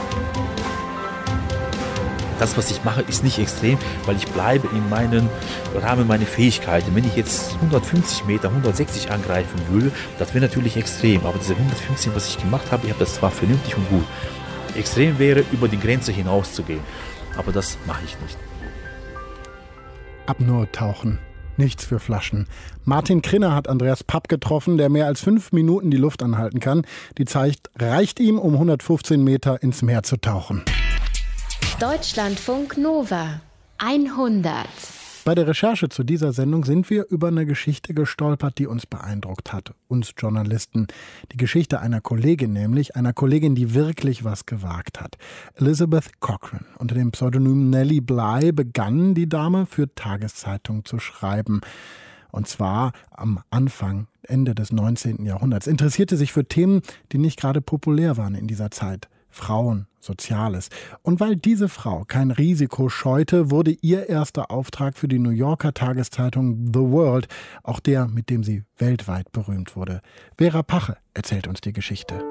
Das, was ich mache, ist nicht extrem, weil ich bleibe in meinem Rahmen meiner Fähigkeiten. Wenn ich jetzt 150 Meter, 160 angreifen würde, das wäre natürlich extrem. Aber diese 115, was ich gemacht habe, ich habe das zwar vernünftig und gut. Extrem wäre, über die Grenze hinauszugehen. Aber das mache ich nicht. Apnoe-Tauchen. Nichts für Flaschen. Martin Krinner hat Andreas Papp getroffen, der mehr als 5 Minuten die Luft anhalten kann. Die Zeit reicht ihm, um 115 Meter ins Meer zu tauchen. Deutschlandfunk Nova 100. Bei der Recherche zu dieser Sendung sind wir über eine Geschichte gestolpert, die uns beeindruckt hat, uns Journalisten. Die Geschichte einer Kollegin nämlich, einer Kollegin, die wirklich was gewagt hat. Elizabeth Cochran. Unter dem Pseudonym Nellie Bly begann die Dame für Tageszeitungen zu schreiben. Und zwar am Anfang, Ende des 19. Jahrhunderts. Interessierte sich für Themen, die nicht gerade populär waren in dieser Zeit. Frauen, Soziales. Und weil diese Frau kein Risiko scheute, wurde ihr erster Auftrag für die New Yorker Tageszeitung The World auch der, mit dem sie weltweit berühmt wurde. Vera Pache erzählt uns die Geschichte.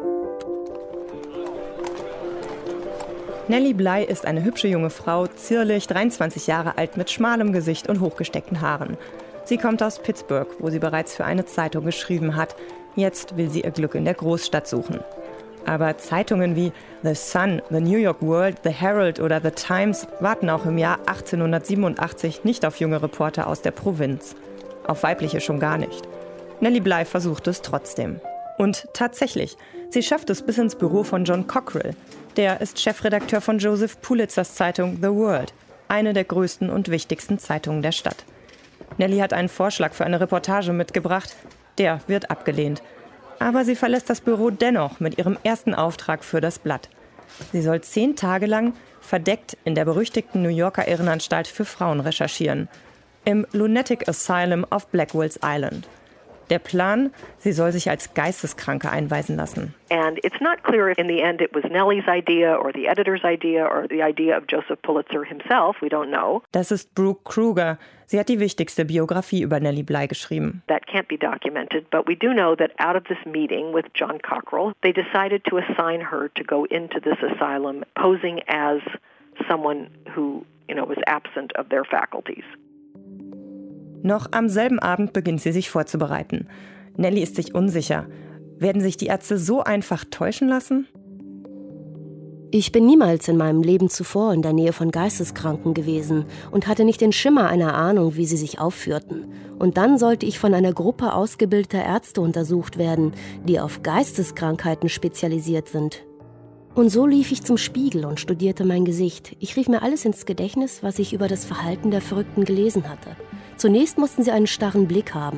Nellie Bly ist eine hübsche junge Frau, zierlich, 23 Jahre alt, mit schmalem Gesicht und hochgesteckten Haaren. Sie kommt aus Pittsburgh, wo sie bereits für eine Zeitung geschrieben hat. Jetzt will sie ihr Glück in der Großstadt suchen. Aber Zeitungen wie The Sun, The New York World, The Herald oder The Times warten auch im Jahr 1887 nicht auf junge Reporter aus der Provinz. Auf weibliche schon gar nicht. Nellie Bly versucht es trotzdem. Und tatsächlich, sie schafft es bis ins Büro von John Cockrell. Der ist Chefredakteur von Joseph Pulitzers Zeitung The World, eine der größten und wichtigsten Zeitungen der Stadt. Nellie hat einen Vorschlag für eine Reportage mitgebracht. Der wird abgelehnt. Aber sie verlässt das Büro dennoch mit ihrem ersten Auftrag für das Blatt. Sie soll 10 Tage lang verdeckt in der berüchtigten New Yorker Irrenanstalt für Frauen recherchieren. Im Lunatic Asylum auf Blackwell's Island. Der Plan, sie soll sich als Geisteskranke einweisen lassen. And it's not clear if in the end it was Nellie's idea or the editor's idea or the idea of Joseph Pulitzer himself. We don't know. Das ist Brooke Kruger. Sie hat die wichtigste Biografie über Nellie Bly geschrieben. That can't be documented, but we do know that out of this meeting with John Cockrell, they decided to assign her to go into this asylum posing as someone who, was absent of their faculties. Noch am selben Abend beginnt sie sich vorzubereiten. Nellie ist sich unsicher. Werden sich die Ärzte so einfach täuschen lassen? Ich bin niemals in meinem Leben zuvor in der Nähe von Geisteskranken gewesen und hatte nicht den Schimmer einer Ahnung, wie sie sich aufführten. Und dann sollte ich von einer Gruppe ausgebildeter Ärzte untersucht werden, die auf Geisteskrankheiten spezialisiert sind. Und so lief ich zum Spiegel und studierte mein Gesicht. Ich rief mir alles ins Gedächtnis, was ich über das Verhalten der Verrückten gelesen hatte. Zunächst mussten sie einen starren Blick haben.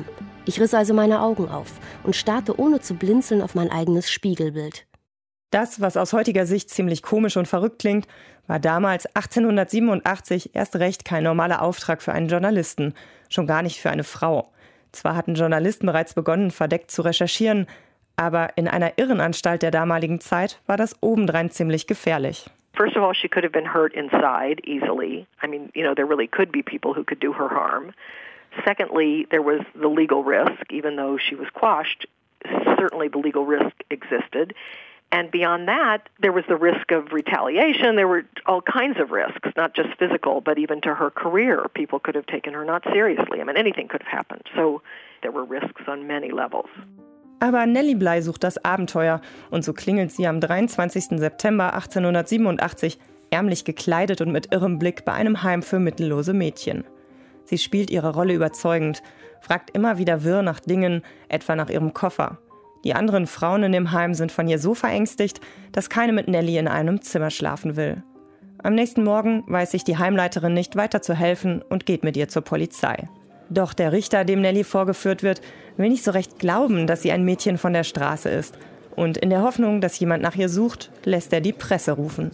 Ich riss also meine Augen auf und starrte ohne zu blinzeln auf mein eigenes Spiegelbild. Das, was aus heutiger Sicht ziemlich komisch und verrückt klingt, war damals 1887 erst recht kein normaler Auftrag für einen Journalisten, schon gar nicht für eine Frau. Zwar hatten Journalisten bereits begonnen, verdeckt zu recherchieren, aber in einer Irrenanstalt der damaligen Zeit war das obendrein ziemlich gefährlich. First of all, she could have been hurt inside easily. I mean, there really could be people who could do her harm. Secondly, there was the legal risk, even though she was quashed, certainly the legal risk existed. And beyond that, there was the risk of retaliation. There were all kinds of risks, not just physical, but even to her career. People could have taken her not seriously. I mean, anything could have happened. So there were risks on many levels. Aber Nellie Bly sucht das Abenteuer und so klingelt sie am 23. September 1887 ärmlich gekleidet und mit irrem Blick bei einem Heim für mittellose Mädchen. Sie spielt ihre Rolle überzeugend, fragt immer wieder wirr nach Dingen, etwa nach ihrem Koffer. Die anderen Frauen in dem Heim sind von ihr so verängstigt, dass keine mit Nellie in einem Zimmer schlafen will. Am nächsten Morgen weiß sich die Heimleiterin nicht weiter zu helfen und geht mit ihr zur Polizei. Doch der Richter, dem Nellie vorgeführt wird, will nicht so recht glauben, dass sie ein Mädchen von der Straße ist. Und in der Hoffnung, dass jemand nach ihr sucht, lässt er die Presse rufen.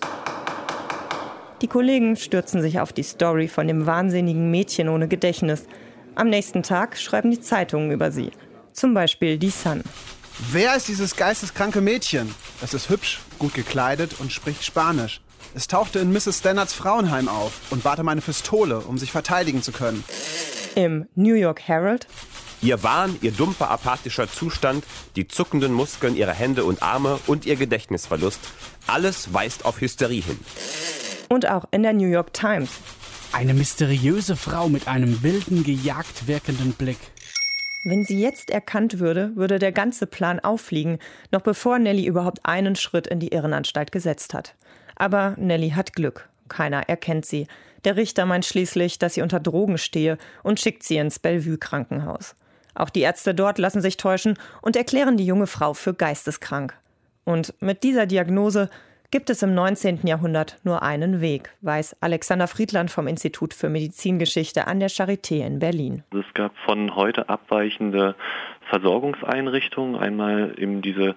Die Kollegen stürzen sich auf die Story von dem wahnsinnigen Mädchen ohne Gedächtnis. Am nächsten Tag schreiben die Zeitungen über sie. Zum Beispiel die Sun. Wer ist dieses geisteskranke Mädchen? Es ist hübsch, gut gekleidet und spricht Spanisch. Es tauchte in Mrs. Stanards Frauenheim auf und bat um eine Pistole, um sich verteidigen zu können. Im New York Herald. Ihr Wahn, ihr dumpfer, apathischer Zustand, die zuckenden Muskeln ihrer Hände und Arme und ihr Gedächtnisverlust, alles weist auf Hysterie hin. Und auch in der New York Times. Eine mysteriöse Frau mit einem wilden, gejagt wirkenden Blick. Wenn sie jetzt erkannt würde, würde der ganze Plan auffliegen, noch bevor Nellie überhaupt einen Schritt in die Irrenanstalt gesetzt hat. Aber Nellie hat Glück. Keiner erkennt sie. Der Richter meint schließlich, dass sie unter Drogen stehe und schickt sie ins Bellevue-Krankenhaus. Auch die Ärzte dort lassen sich täuschen und erklären die junge Frau für geisteskrank. Und mit dieser Diagnose gibt es im 19. Jahrhundert nur einen Weg, weiß Alexander Friedland vom Institut für Medizingeschichte an der Charité in Berlin. Es gab von heute abweichende Versorgungseinrichtungen, einmal eben diese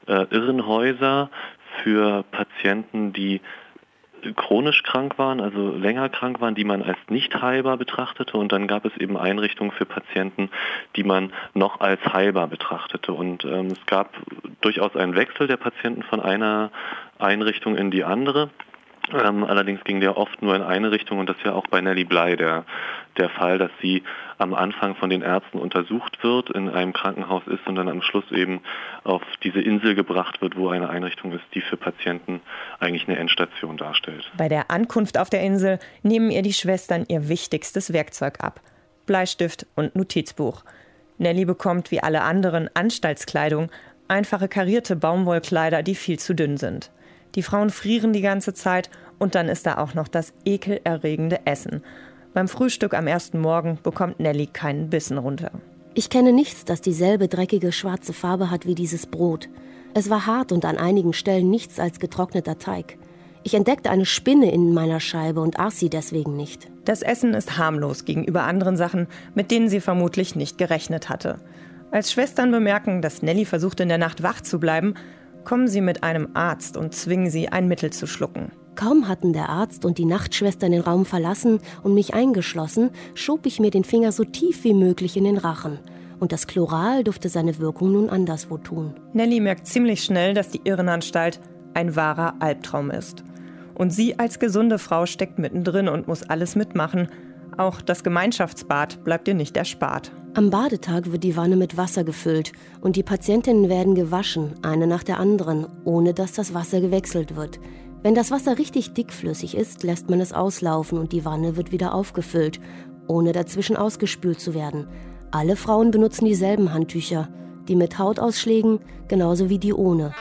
Irrenhäuser für Patienten, die chronisch krank waren, also länger krank waren, die man als nicht heilbar betrachtete, und dann gab es eben Einrichtungen für Patienten, die man noch als heilbar betrachtete, und es gab durchaus einen Wechsel der Patienten von einer Einrichtung in die andere. Allerdings ging der oft nur in eine Richtung, und das ist ja auch bei Nellie Bly der Fall, dass sie am Anfang von den Ärzten untersucht wird, in einem Krankenhaus ist und dann am Schluss eben auf diese Insel gebracht wird, wo eine Einrichtung ist, die für Patienten eigentlich eine Endstation darstellt. Bei der Ankunft auf der Insel nehmen ihr die Schwestern ihr wichtigstes Werkzeug ab: Bleistift und Notizbuch. Nellie bekommt wie alle anderen Anstaltskleidung, einfache karierte Baumwollkleider, die viel zu dünn sind. Die Frauen frieren die ganze Zeit und dann ist da auch noch das ekelerregende Essen. Beim Frühstück am ersten Morgen bekommt Nellie keinen Bissen runter. Ich kenne nichts, das dieselbe dreckige schwarze Farbe hat wie dieses Brot. Es war hart und an einigen Stellen nichts als getrockneter Teig. Ich entdeckte eine Spinne in meiner Scheibe und aß sie deswegen nicht. Das Essen ist harmlos gegenüber anderen Sachen, mit denen sie vermutlich nicht gerechnet hatte. Als Schwestern bemerken, dass Nellie versucht, in der Nacht wach zu bleiben, kommen sie mit einem Arzt und zwingen sie, ein Mittel zu schlucken. Kaum hatten der Arzt und die Nachtschwestern den Raum verlassen und mich eingeschlossen, schob ich mir den Finger so tief wie möglich in den Rachen. Und das Chloral durfte seine Wirkung nun anderswo tun. Nellie merkt ziemlich schnell, dass die Irrenanstalt ein wahrer Albtraum ist. Und sie als gesunde Frau steckt mittendrin und muss alles mitmachen. Auch das Gemeinschaftsbad bleibt ihr nicht erspart. Am Badetag wird die Wanne mit Wasser gefüllt und die Patientinnen werden gewaschen, eine nach der anderen, ohne dass das Wasser gewechselt wird. Wenn das Wasser richtig dickflüssig ist, lässt man es auslaufen und die Wanne wird wieder aufgefüllt, ohne dazwischen ausgespült zu werden. Alle Frauen benutzen dieselben Handtücher, die mit Hautausschlägen genauso wie die ohne.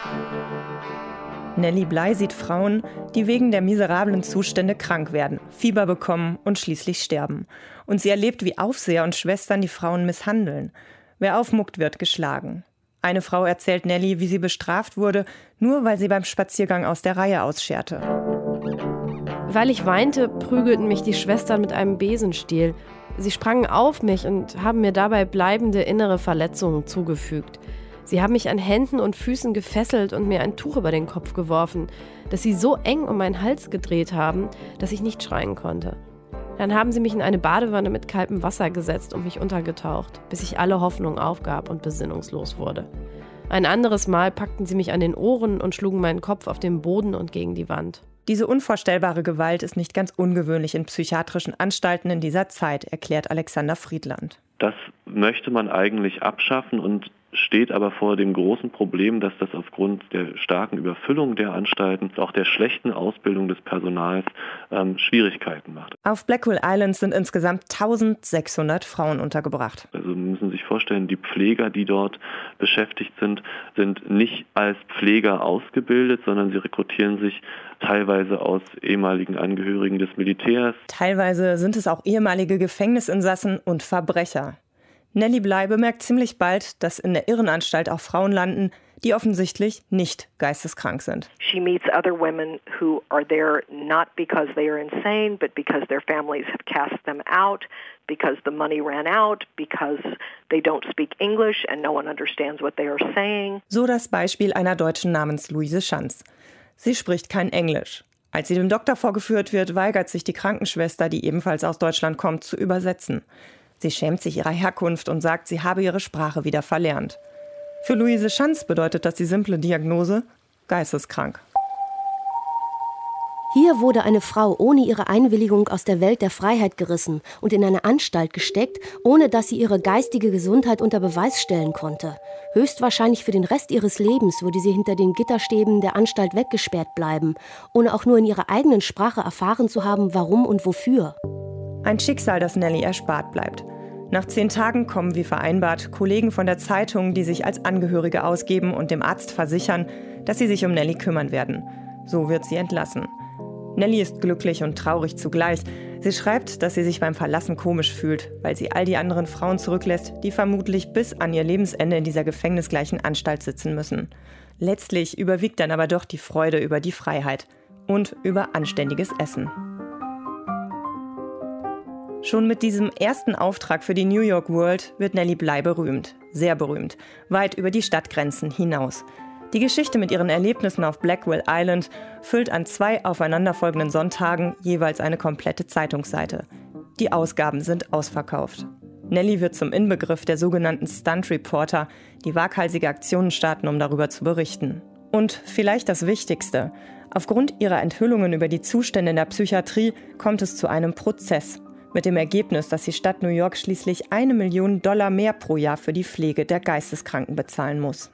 Nellie Bly sieht Frauen, die wegen der miserablen Zustände krank werden, Fieber bekommen und schließlich sterben. Und sie erlebt, wie Aufseher und Schwestern die Frauen misshandeln. Wer aufmuckt, wird geschlagen. Eine Frau erzählt Nellie, wie sie bestraft wurde, nur weil sie beim Spaziergang aus der Reihe ausscherte. Weil ich weinte, prügelten mich die Schwestern mit einem Besenstiel. Sie sprangen auf mich und haben mir dabei bleibende innere Verletzungen zugefügt. Sie haben mich an Händen und Füßen gefesselt und mir ein Tuch über den Kopf geworfen, das sie so eng um meinen Hals gedreht haben, dass ich nicht schreien konnte. Dann haben sie mich in eine Badewanne mit kaltem Wasser gesetzt und mich untergetaucht, bis ich alle Hoffnung aufgab und besinnungslos wurde. Ein anderes Mal packten sie mich an den Ohren und schlugen meinen Kopf auf den Boden und gegen die Wand. Diese unvorstellbare Gewalt ist nicht ganz ungewöhnlich in psychiatrischen Anstalten in dieser Zeit, erklärt Alexander Friedland. Das möchte man eigentlich abschaffen und steht aber vor dem großen Problem, dass das aufgrund der starken Überfüllung der Anstalten, auch der schlechten Ausbildung des Personals Schwierigkeiten macht. Auf Blackwell Island sind insgesamt 1600 Frauen untergebracht. Also müssen Sie sich vorstellen, die Pfleger, die dort beschäftigt sind, sind nicht als Pfleger ausgebildet, sondern sie rekrutieren sich teilweise aus ehemaligen Angehörigen des Militärs. Teilweise sind es auch ehemalige Gefängnisinsassen und Verbrecher. Nellie Bly bemerkt ziemlich bald, dass in der Irrenanstalt auch Frauen landen, die offensichtlich nicht geisteskrank sind. She meets other women who are there not because they are insane, but because their families have cast them out, because the money ran out, because they don't speak English and no one understands what they are saying. So das Beispiel einer Deutschen namens Luise Schanz. Sie spricht kein Englisch. Als sie dem Doktor vorgeführt wird, weigert sich die Krankenschwester, die ebenfalls aus Deutschland kommt, zu übersetzen. Sie schämt sich ihrer Herkunft und sagt, sie habe ihre Sprache wieder verlernt. Für Luise Schanz bedeutet das die simple Diagnose: geisteskrank. Hier wurde eine Frau ohne ihre Einwilligung aus der Welt der Freiheit gerissen und in eine Anstalt gesteckt, ohne dass sie ihre geistige Gesundheit unter Beweis stellen konnte. Höchstwahrscheinlich für den Rest ihres Lebens würde sie hinter den Gitterstäben der Anstalt weggesperrt bleiben, ohne auch nur in ihrer eigenen Sprache erfahren zu haben, warum und wofür. Ein Schicksal, das Nellie erspart bleibt. Nach 10 Tagen kommen wie vereinbart Kollegen von der Zeitung, die sich als Angehörige ausgeben und dem Arzt versichern, dass sie sich um Nellie kümmern werden. So wird sie entlassen. Nellie ist glücklich und traurig zugleich. Sie schreibt, dass sie sich beim Verlassen komisch fühlt, weil sie all die anderen Frauen zurücklässt, die vermutlich bis an ihr Lebensende in dieser gefängnisgleichen Anstalt sitzen müssen. Letztlich überwiegt dann aber doch die Freude über die Freiheit und über anständiges Essen. Schon mit diesem ersten Auftrag für die New York World wird Nellie Bly berühmt. Sehr berühmt. Weit über die Stadtgrenzen hinaus. Die Geschichte mit ihren Erlebnissen auf Blackwell Island füllt an 2 aufeinanderfolgenden Sonntagen jeweils eine komplette Zeitungsseite. Die Ausgaben sind ausverkauft. Nellie wird zum Inbegriff der sogenannten Stunt Reporter, die waghalsige Aktionen starten, um darüber zu berichten. Und vielleicht das Wichtigste: Aufgrund ihrer Enthüllungen über die Zustände in der Psychiatrie kommt es zu einem Prozess. Mit dem Ergebnis, dass die Stadt New York schließlich $1 Million mehr pro Jahr für die Pflege der Geisteskranken bezahlen muss.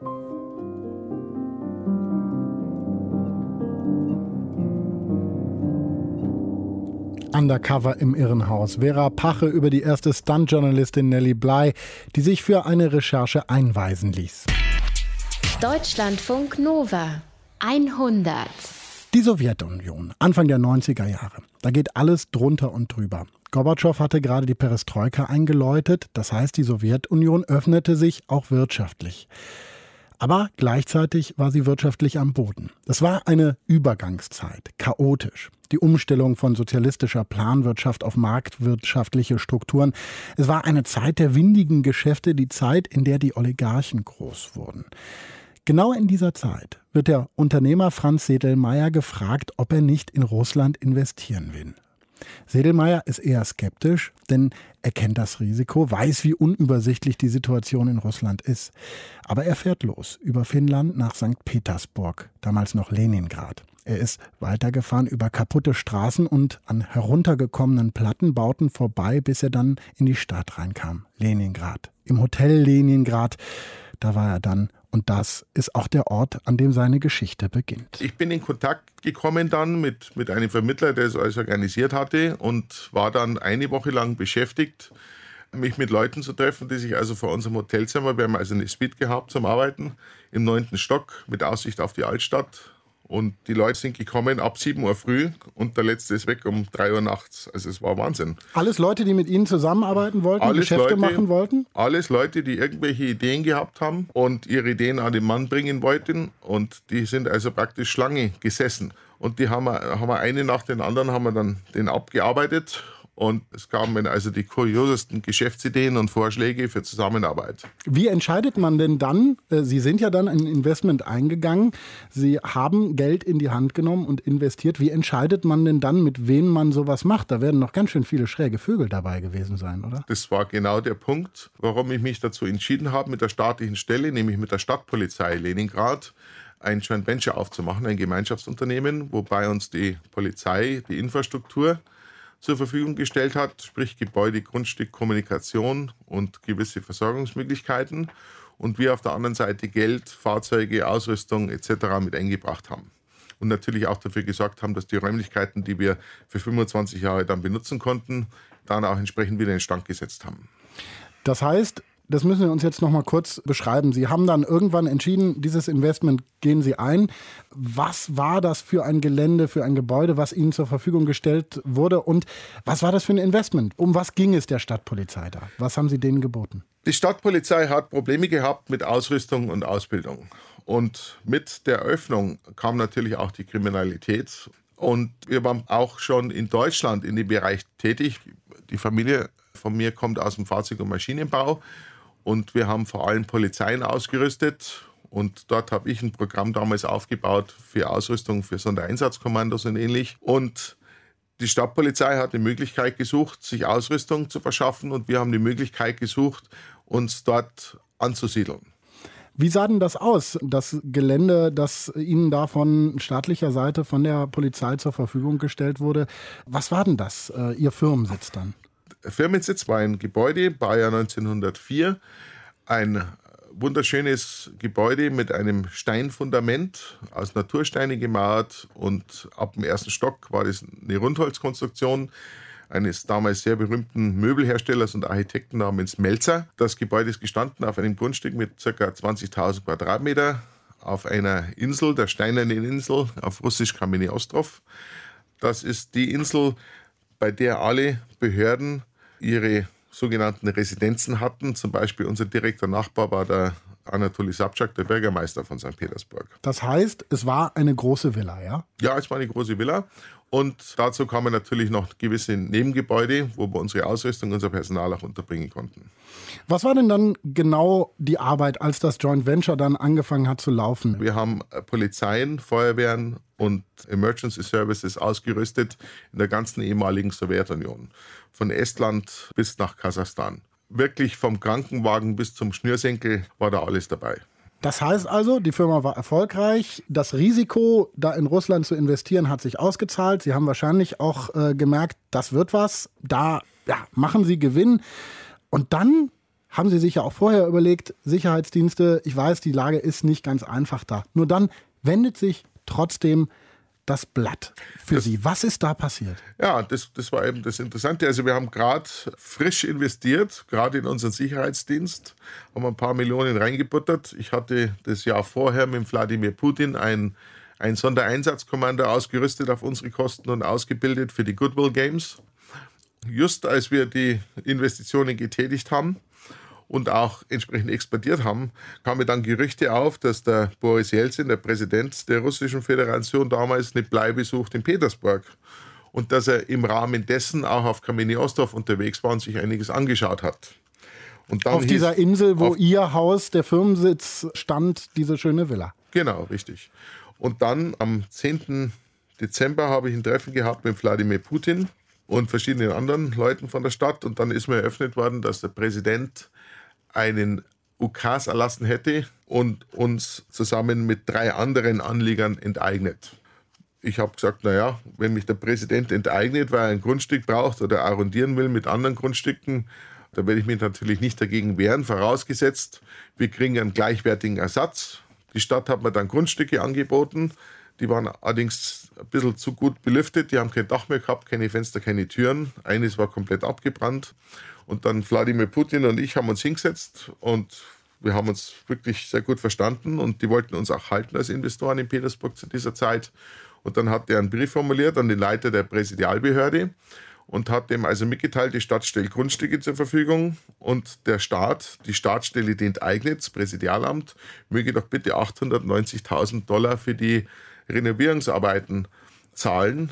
Undercover im Irrenhaus. Vera Pache über die erste Stunt-Journalistin Nellie Bly, die sich für eine Recherche einweisen ließ. Deutschlandfunk Nova 100. Die Sowjetunion, Anfang der 90er Jahre. Da geht alles drunter und drüber. Gorbatschow hatte gerade die Perestroika eingeläutet. Das heißt, die Sowjetunion öffnete sich auch wirtschaftlich. Aber gleichzeitig war sie wirtschaftlich am Boden. Das war eine Übergangszeit, chaotisch. Die Umstellung von sozialistischer Planwirtschaft auf marktwirtschaftliche Strukturen. Es war eine Zeit der windigen Geschäfte, die Zeit, in der die Oligarchen groß wurden. Genau in dieser Zeit wird der Unternehmer Franz Sedlmayr gefragt, ob er nicht in Russland investieren will. Sedlmayr ist eher skeptisch, denn er kennt das Risiko, weiß, wie unübersichtlich die Situation in Russland ist. Aber er fährt los über Finnland nach St. Petersburg, damals noch Leningrad. Er ist weitergefahren über kaputte Straßen und an heruntergekommenen Plattenbauten vorbei, bis er dann in die Stadt reinkam, Leningrad. Im Hotel Leningrad, da war er dann. Und das ist auch der Ort, an dem seine Geschichte beginnt. Ich bin in Kontakt gekommen dann mit einem Vermittler, der es alles organisiert hatte, und war dann eine Woche lang beschäftigt, mich mit Leuten zu treffen, die sich also vor unserem Hotelzimmer, wir haben also eine Suite gehabt zum Arbeiten, im 9. Stock mit Aussicht auf die Altstadt. Und die Leute sind gekommen ab 7 Uhr früh und der letzte ist weg um 3 Uhr nachts. Also es war Wahnsinn. Alles Leute, die mit Ihnen zusammenarbeiten wollten, Geschäfte machen wollten? Alles Leute, die irgendwelche Ideen gehabt haben und ihre Ideen an den Mann bringen wollten. Und die sind also praktisch Schlange gesessen. Und die haben wir eine nach den anderen haben wir dann den abgearbeitet. Und es kamen also die kuriosesten Geschäftsideen und Vorschläge für Zusammenarbeit. Wie entscheidet man denn dann? Sie sind ja dann ein Investment eingegangen. Sie haben Geld in die Hand genommen und investiert. Wie entscheidet man denn dann, mit wem man sowas macht? Da werden noch ganz schön viele schräge Vögel dabei gewesen sein, oder? Das war genau der Punkt, warum ich mich dazu entschieden habe, mit der staatlichen Stelle, nämlich mit der Stadtpolizei Leningrad, ein Joint Venture aufzumachen, ein Gemeinschaftsunternehmen, wobei uns die Polizei die Infrastruktur zur Verfügung gestellt hat, sprich Gebäude, Grundstück, Kommunikation und gewisse Versorgungsmöglichkeiten. Und wir auf der anderen Seite Geld, Fahrzeuge, Ausrüstung etc. mit eingebracht haben. Und natürlich auch dafür gesorgt haben, dass die Räumlichkeiten, die wir für 25 Jahre dann benutzen konnten, dann auch entsprechend wieder instand gesetzt haben. Das heißt, das müssen wir uns jetzt noch mal kurz beschreiben. Sie haben dann irgendwann entschieden, dieses Investment gehen Sie ein. Was war das für ein Gelände, für ein Gebäude, was Ihnen zur Verfügung gestellt wurde? Und was war das für ein Investment? Um was ging es der Stadtpolizei da? Was haben Sie denen geboten? Die Stadtpolizei hat Probleme gehabt mit Ausrüstung und Ausbildung. Und mit der Öffnung kam natürlich auch die Kriminalität. Und wir waren auch schon in Deutschland in dem Bereich tätig. Die Familie von mir kommt aus dem Fahrzeug- und Maschinenbau. Und wir haben vor allem Polizeien ausgerüstet. Und dort habe ich ein Programm damals aufgebaut für Ausrüstung, für Sondereinsatzkommandos und ähnlich. Und die Stadtpolizei hat eine Möglichkeit gesucht, sich Ausrüstung zu verschaffen. Und wir haben die Möglichkeit gesucht, uns dort anzusiedeln. Wie sah denn das aus, das Gelände, das Ihnen da von staatlicher Seite, von der Polizei zur Verfügung gestellt wurde? Was war denn das, Ihr Firmensitz dann? Der Firmensitz war ein Gebäude, Baujahr 1904. Ein wunderschönes Gebäude mit einem Steinfundament, aus Natursteine gemauert. Und ab dem ersten Stock war das eine Rundholzkonstruktion eines damals sehr berühmten Möbelherstellers und Architekten namens Melzer. Das Gebäude ist gestanden auf einem Grundstück mit ca. 20.000 Quadratmeter auf einer Insel, der Steinernen Insel, auf Russisch Kameny Ostrov. Das ist die Insel, bei der alle Behörden ihre sogenannten Residenzen hatten. Zum Beispiel unser direkter Nachbar war der Anatoly Sabchak, der Bürgermeister von St. Petersburg. Das heißt, es war eine große Villa, ja? Ja, es war eine große Villa. Und dazu kamen natürlich noch gewisse Nebengebäude, wo wir unsere Ausrüstung, unser Personal auch unterbringen konnten. Was war denn dann genau die Arbeit, als das Joint Venture dann angefangen hat zu laufen? Wir haben Polizeien, Feuerwehren und Emergency Services ausgerüstet in der ganzen ehemaligen Sowjetunion. Von Estland bis nach Kasachstan. Wirklich vom Krankenwagen bis zum Schnürsenkel war da alles dabei. Das heißt also, die Firma war erfolgreich. Das Risiko, da in Russland zu investieren, hat sich ausgezahlt. Sie haben wahrscheinlich auch gemerkt, das wird was. Da machen Sie Gewinn. Und dann haben Sie sich ja auch vorher überlegt, Sicherheitsdienste, ich weiß, die Lage ist nicht ganz einfach da. Nur dann wendet sich trotzdem das Blatt für Sie. Was ist da passiert? Ja, das war eben das Interessante. Also wir haben gerade frisch investiert, gerade in unseren Sicherheitsdienst, haben ein paar Millionen reingebuttert. Ich hatte das Jahr vorher mit Wladimir Putin ein Sondereinsatzkommando ausgerüstet auf unsere Kosten und ausgebildet für die Goodwill Games. Just als wir die Investitionen getätigt haben und auch entsprechend expandiert haben, kamen dann Gerüchte auf, dass der Boris Jelzin, der Präsident der Russischen Föderation, damals eine Bleibe sucht in Petersburg. Und dass er im Rahmen dessen auch auf Kameny Ostrov unterwegs war und sich einiges angeschaut hat. Und dann auf dieser Insel, wo Ihr Haus, der Firmensitz, stand, diese schöne Villa. Genau, richtig. Und dann am 10. Dezember habe ich ein Treffen gehabt mit Wladimir Putin und verschiedenen anderen Leuten von der Stadt. Und dann ist mir eröffnet worden, dass der Präsident einen Ukas erlassen hätte und uns zusammen mit 3 anderen Anliegern enteignet. Ich habe gesagt, naja, wenn mich der Präsident enteignet, weil er ein Grundstück braucht oder arrondieren will mit anderen Grundstücken, da werde ich mich natürlich nicht dagegen wehren, vorausgesetzt, wir kriegen einen gleichwertigen Ersatz. Die Stadt hat mir dann Grundstücke angeboten, die waren allerdings ein bisschen zu gut belüftet, die haben kein Dach mehr gehabt, keine Fenster, keine Türen. Eines war komplett abgebrannt. Und dann Wladimir Putin und ich haben uns hingesetzt und wir haben uns wirklich sehr gut verstanden und die wollten uns auch halten als Investoren in Petersburg zu dieser Zeit. Und dann hat er einen Brief formuliert an den Leiter der Präsidialbehörde und hat dem also mitgeteilt, die Stadt stellt Grundstücke zur Verfügung und der Staat, die Staatsstelle, die enteignet, das Präsidialamt, möge doch bitte $890.000 für die Renovierungsarbeiten zahlen.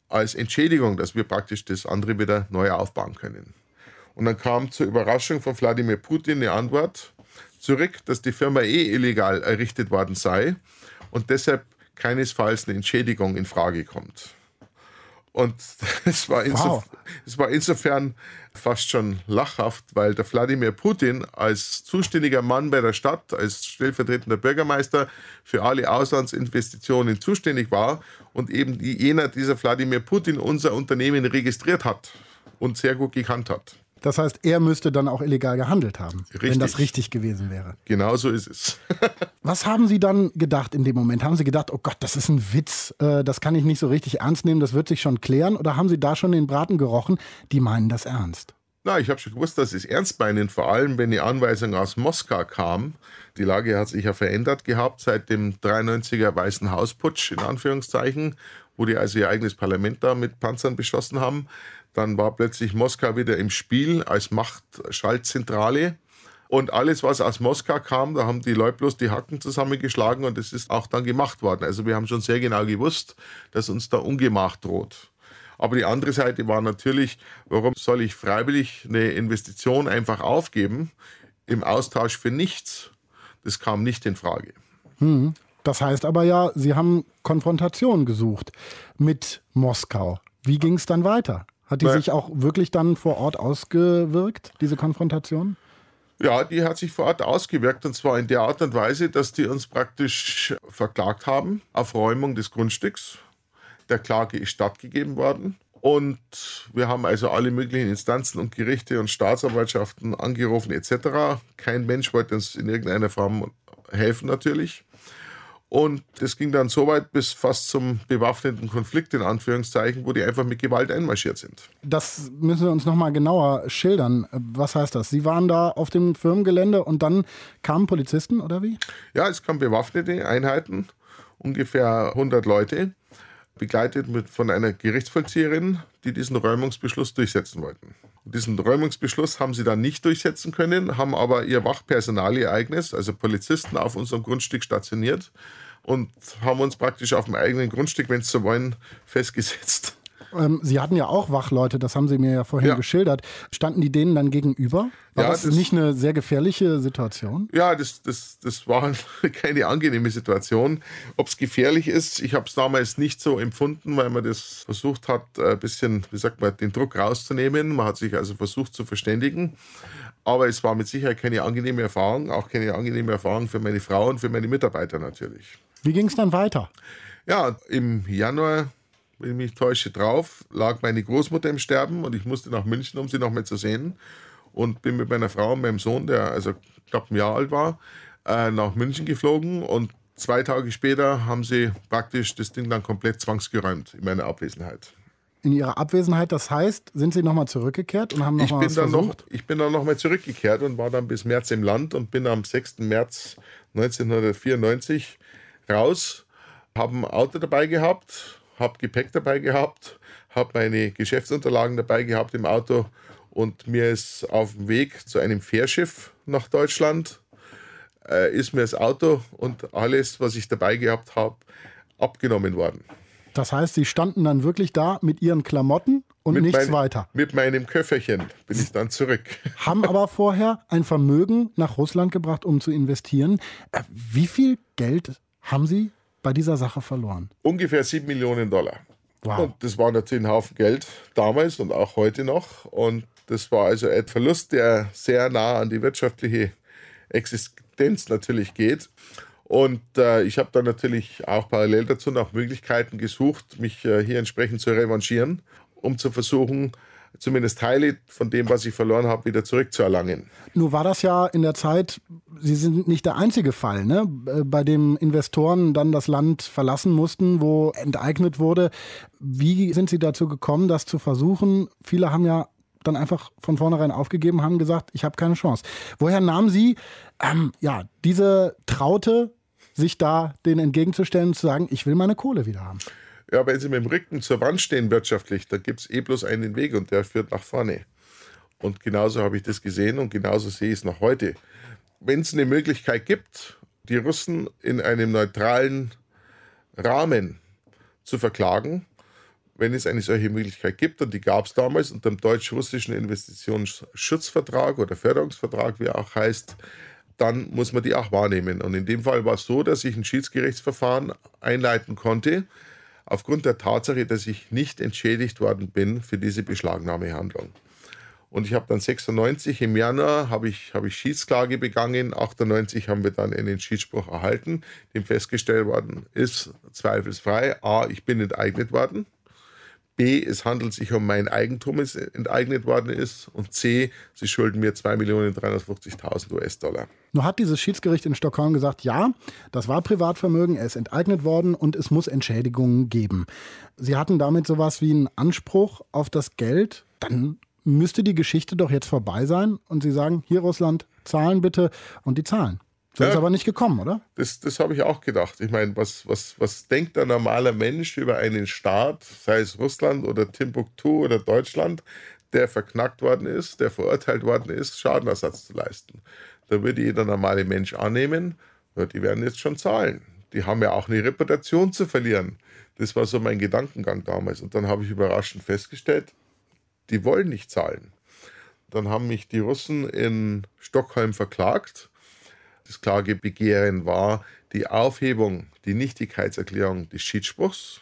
als Entschädigung, dass wir praktisch das andere wieder neu aufbauen können. Und dann kam zur Überraschung von Wladimir Putin eine Antwort zurück, dass die Firma illegal errichtet worden sei und deshalb keinesfalls eine Entschädigung in Frage kommt. Und es war insofern fast schon lachhaft, weil der Wladimir Putin als zuständiger Mann bei der Stadt, als stellvertretender Bürgermeister für alle Auslandsinvestitionen zuständig war und eben dieser Wladimir Putin unser Unternehmen registriert hat und sehr gut gekannt hat. Das heißt, er müsste dann auch illegal gehandelt haben, wenn das richtig gewesen wäre. Genau so ist es. Was haben Sie dann gedacht in dem Moment? Haben Sie gedacht, oh Gott, das ist ein Witz, das kann ich nicht so richtig ernst nehmen, das wird sich schon klären? Oder haben Sie da schon den Braten gerochen, die meinen das ernst? Na, ich habe schon gewusst, dass es ernst meinen, vor allem wenn die Anweisung aus Moskau kam. Die Lage hat sich ja verändert gehabt seit dem 93er Weißen Hausputsch, in Anführungszeichen, wo die also ihr eigenes Parlament da mit Panzern beschossen haben. Dann war plötzlich Moskau wieder im Spiel als Machtschaltzentrale. Und alles, was aus Moskau kam, da haben die Leute bloß die Hacken zusammengeschlagen und es ist auch dann gemacht worden. Also wir haben schon sehr genau gewusst, dass uns da Ungemach droht. Aber die andere Seite war natürlich, warum soll ich freiwillig eine Investition einfach aufgeben im Austausch für nichts? Das kam nicht in Frage. Das heißt aber ja, Sie haben Konfrontation gesucht mit Moskau. Wie ging es dann weiter? Hat die sich auch wirklich dann vor Ort ausgewirkt, diese Konfrontation? Ja, die hat sich vor Ort ausgewirkt und zwar in der Art und Weise, dass die uns praktisch verklagt haben auf Räumung des Grundstücks. Der Klage ist stattgegeben worden und wir haben also alle möglichen Instanzen und Gerichte und Staatsanwaltschaften angerufen etc. Kein Mensch wollte uns in irgendeiner Form helfen natürlich. Und das ging dann so weit bis fast zum bewaffneten Konflikt, in Anführungszeichen, wo die einfach mit Gewalt einmarschiert sind. Das müssen wir uns noch mal genauer schildern. Was heißt das? Sie waren da auf dem Firmengelände und dann kamen Polizisten, oder wie? Ja, es kamen bewaffnete Einheiten, ungefähr 100 Leute, begleitet von einer Gerichtsvollzieherin, die diesen Räumungsbeschluss durchsetzen wollten. Diesen Räumungsbeschluss haben sie dann nicht durchsetzen können, haben aber ihr Wachpersonal, ihr eigenes, also Polizisten auf unserem Grundstück stationiert und haben uns praktisch auf dem eigenen Grundstück, wenn es so wollen, festgesetzt. Sie hatten ja auch Wachleute, das haben Sie mir ja vorhin geschildert. Standen die denen dann gegenüber? War das nicht eine sehr gefährliche Situation? Ja, das war keine angenehme Situation. Ob es gefährlich ist, ich habe es damals nicht so empfunden, weil man das versucht hat, ein bisschen, den Druck rauszunehmen. Man hat sich also versucht zu verständigen. Aber es war mit Sicherheit keine angenehme Erfahrung, auch keine angenehme Erfahrung für meine Frau und für meine Mitarbeiter natürlich. Wie ging es dann weiter? Ja, im Januar, wenn ich mich täusche, drauf, lag meine Großmutter im Sterben und ich musste nach München, um sie noch mal zu sehen. Und bin mit meiner Frau und meinem Sohn, der also knapp ein Jahr alt war, nach München geflogen. Und 2 Tage später haben sie praktisch das Ding dann komplett zwangsgeräumt in meiner Abwesenheit. In Ihrer Abwesenheit, das heißt, sind Sie nochmal zurückgekehrt und haben nochmal was versucht? Ich bin dann nochmal zurückgekehrt und war dann bis März im Land und bin am 6. März 1994 raus, habe ein Auto dabei gehabt, habe Gepäck dabei gehabt, habe meine Geschäftsunterlagen dabei gehabt im Auto und mir ist auf dem Weg zu einem Fährschiff nach Deutschland, ist mir das Auto und alles, was ich dabei gehabt habe, abgenommen worden. Das heißt, Sie standen dann wirklich da mit Ihren Klamotten und nichts weiter? Mit meinem Köfferchen bin ich dann zurück. Haben aber vorher ein Vermögen nach Russland gebracht, um zu investieren. Wie viel Geld haben Sie bei dieser Sache verloren? Ungefähr $7 Millionen. Wow. Und das war natürlich ein Haufen Geld damals und auch heute noch. Und das war also ein Verlust, der sehr nah an die wirtschaftliche Existenz natürlich geht. Und ich habe dann natürlich auch parallel dazu nach Möglichkeiten gesucht, mich hier entsprechend zu revanchieren, um zu versuchen, zumindest Teile von dem, was ich verloren habe, wieder zurückzuerlangen. Nur war das ja in der Zeit, Sie sind nicht der einzige Fall, ne? Bei dem Investoren dann das Land verlassen mussten, wo enteignet wurde. Wie sind Sie dazu gekommen, das zu versuchen? Viele haben ja dann einfach von vornherein aufgegeben, haben gesagt, ich habe keine Chance. Woher nahmen Sie diese Traute, sich da denen entgegenzustellen und zu sagen, ich will meine Kohle wieder haben? Ja, wenn Sie mit dem Rücken zur Wand stehen wirtschaftlich, da gibt es bloß einen Weg und der führt nach vorne. Und genauso habe ich das gesehen und genauso sehe ich es noch heute. Wenn es eine Möglichkeit gibt, die Russen in einem neutralen Rahmen zu verklagen, wenn es eine solche Möglichkeit gibt, und die gab es damals unter dem deutsch-russischen Investitionsschutzvertrag oder Förderungsvertrag, wie er auch heißt, dann muss man die auch wahrnehmen. Und in dem Fall war es so, dass ich ein Schiedsgerichtsverfahren einleiten konnte, aufgrund der Tatsache, dass ich nicht entschädigt worden bin für diese Beschlagnahmehandlung. Und ich habe dann 96 im Januar habe ich Schiedsklage begangen. 98 haben wir dann einen Schiedsspruch erhalten, dem festgestellt worden ist, zweifelsfrei, A, ich bin enteignet worden, B, es handelt sich um mein Eigentum, das enteignet worden ist, und C, sie schulden mir 2.350.000 US-Dollar. Nur hat dieses Schiedsgericht in Stockholm gesagt, ja, das war Privatvermögen, er ist enteignet worden und es muss Entschädigungen geben. Sie hatten damit sowas wie einen Anspruch auf das Geld, dann müsste die Geschichte doch jetzt vorbei sein und Sie sagen, hier Russland, zahlen bitte, und die zahlen. So ist aber nicht gekommen, oder? Das habe ich auch gedacht. Ich meine, was denkt ein normaler Mensch über einen Staat, sei es Russland oder Timbuktu oder Deutschland, der verknackt worden ist, der verurteilt worden ist, Schadenersatz zu leisten? Da würde jeder normale Mensch annehmen, ja, die werden jetzt schon zahlen. Die haben ja auch eine Reputation zu verlieren. Das war so mein Gedankengang damals. Und dann habe ich überraschend festgestellt, die wollen nicht zahlen. Dann haben mich die Russen in Stockholm verklagt. Das Klagebegehren war die Aufhebung, die Nichtigkeitserklärung des Schiedsspruchs.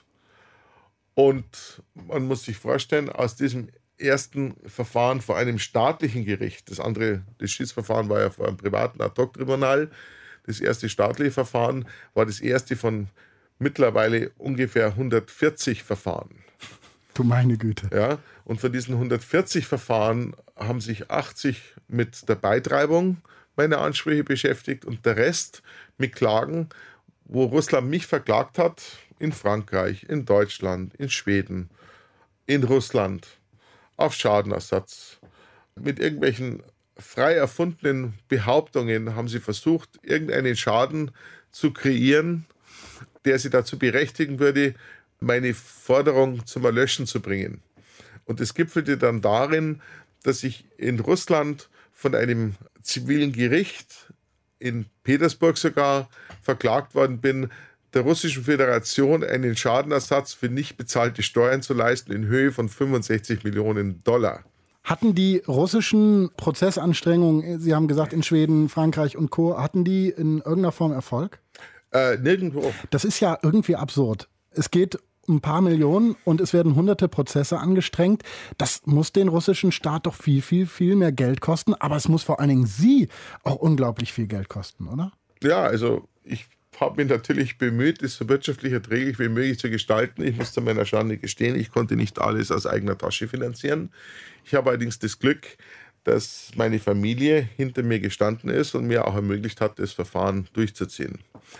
Und man muss sich vorstellen, aus diesem ersten Verfahren vor einem staatlichen Gericht, das Schiedsverfahren war ja vor einem privaten Ad-hoc-Tribunal, das erste staatliche Verfahren war das erste von mittlerweile ungefähr 140 Verfahren. Du meine Güte. Ja, und von diesen 140 Verfahren haben sich 80 mit der Beitreibung meiner Ansprüche beschäftigt und der Rest mit Klagen, wo Russland mich verklagt hat, in Frankreich, in Deutschland, in Schweden, in Russland, auf Schadenersatz. Mit irgendwelchen frei erfundenen Behauptungen haben sie versucht, irgendeinen Schaden zu kreieren, der sie dazu berechtigen würde, meine Forderung zum Erlöschen zu bringen. Und es gipfelte dann darin, dass ich in Russland von einem zivilen Gericht, in Petersburg sogar, verklagt worden bin, der Russischen Föderation einen Schadenersatz für nicht bezahlte Steuern zu leisten in Höhe von 65 Millionen Dollar. Hatten die russischen Prozessanstrengungen, Sie haben gesagt in Schweden, Frankreich und Co., hatten die in irgendeiner Form Erfolg? Nirgendwo. Das ist ja irgendwie absurd. Es geht um ein paar Millionen und es werden hunderte Prozesse angestrengt. Das muss den russischen Staat doch viel, viel, viel mehr Geld kosten. Aber es muss vor allen Dingen Sie auch unglaublich viel Geld kosten, oder? Ja, also ich habe mich natürlich bemüht, es so wirtschaftlich erträglich wie möglich zu gestalten. Ich muss zu meiner Schande gestehen, ich konnte nicht alles aus eigener Tasche finanzieren. Ich habe allerdings das Glück, dass meine Familie hinter mir gestanden ist und mir auch ermöglicht hat, das Verfahren durchzuziehen.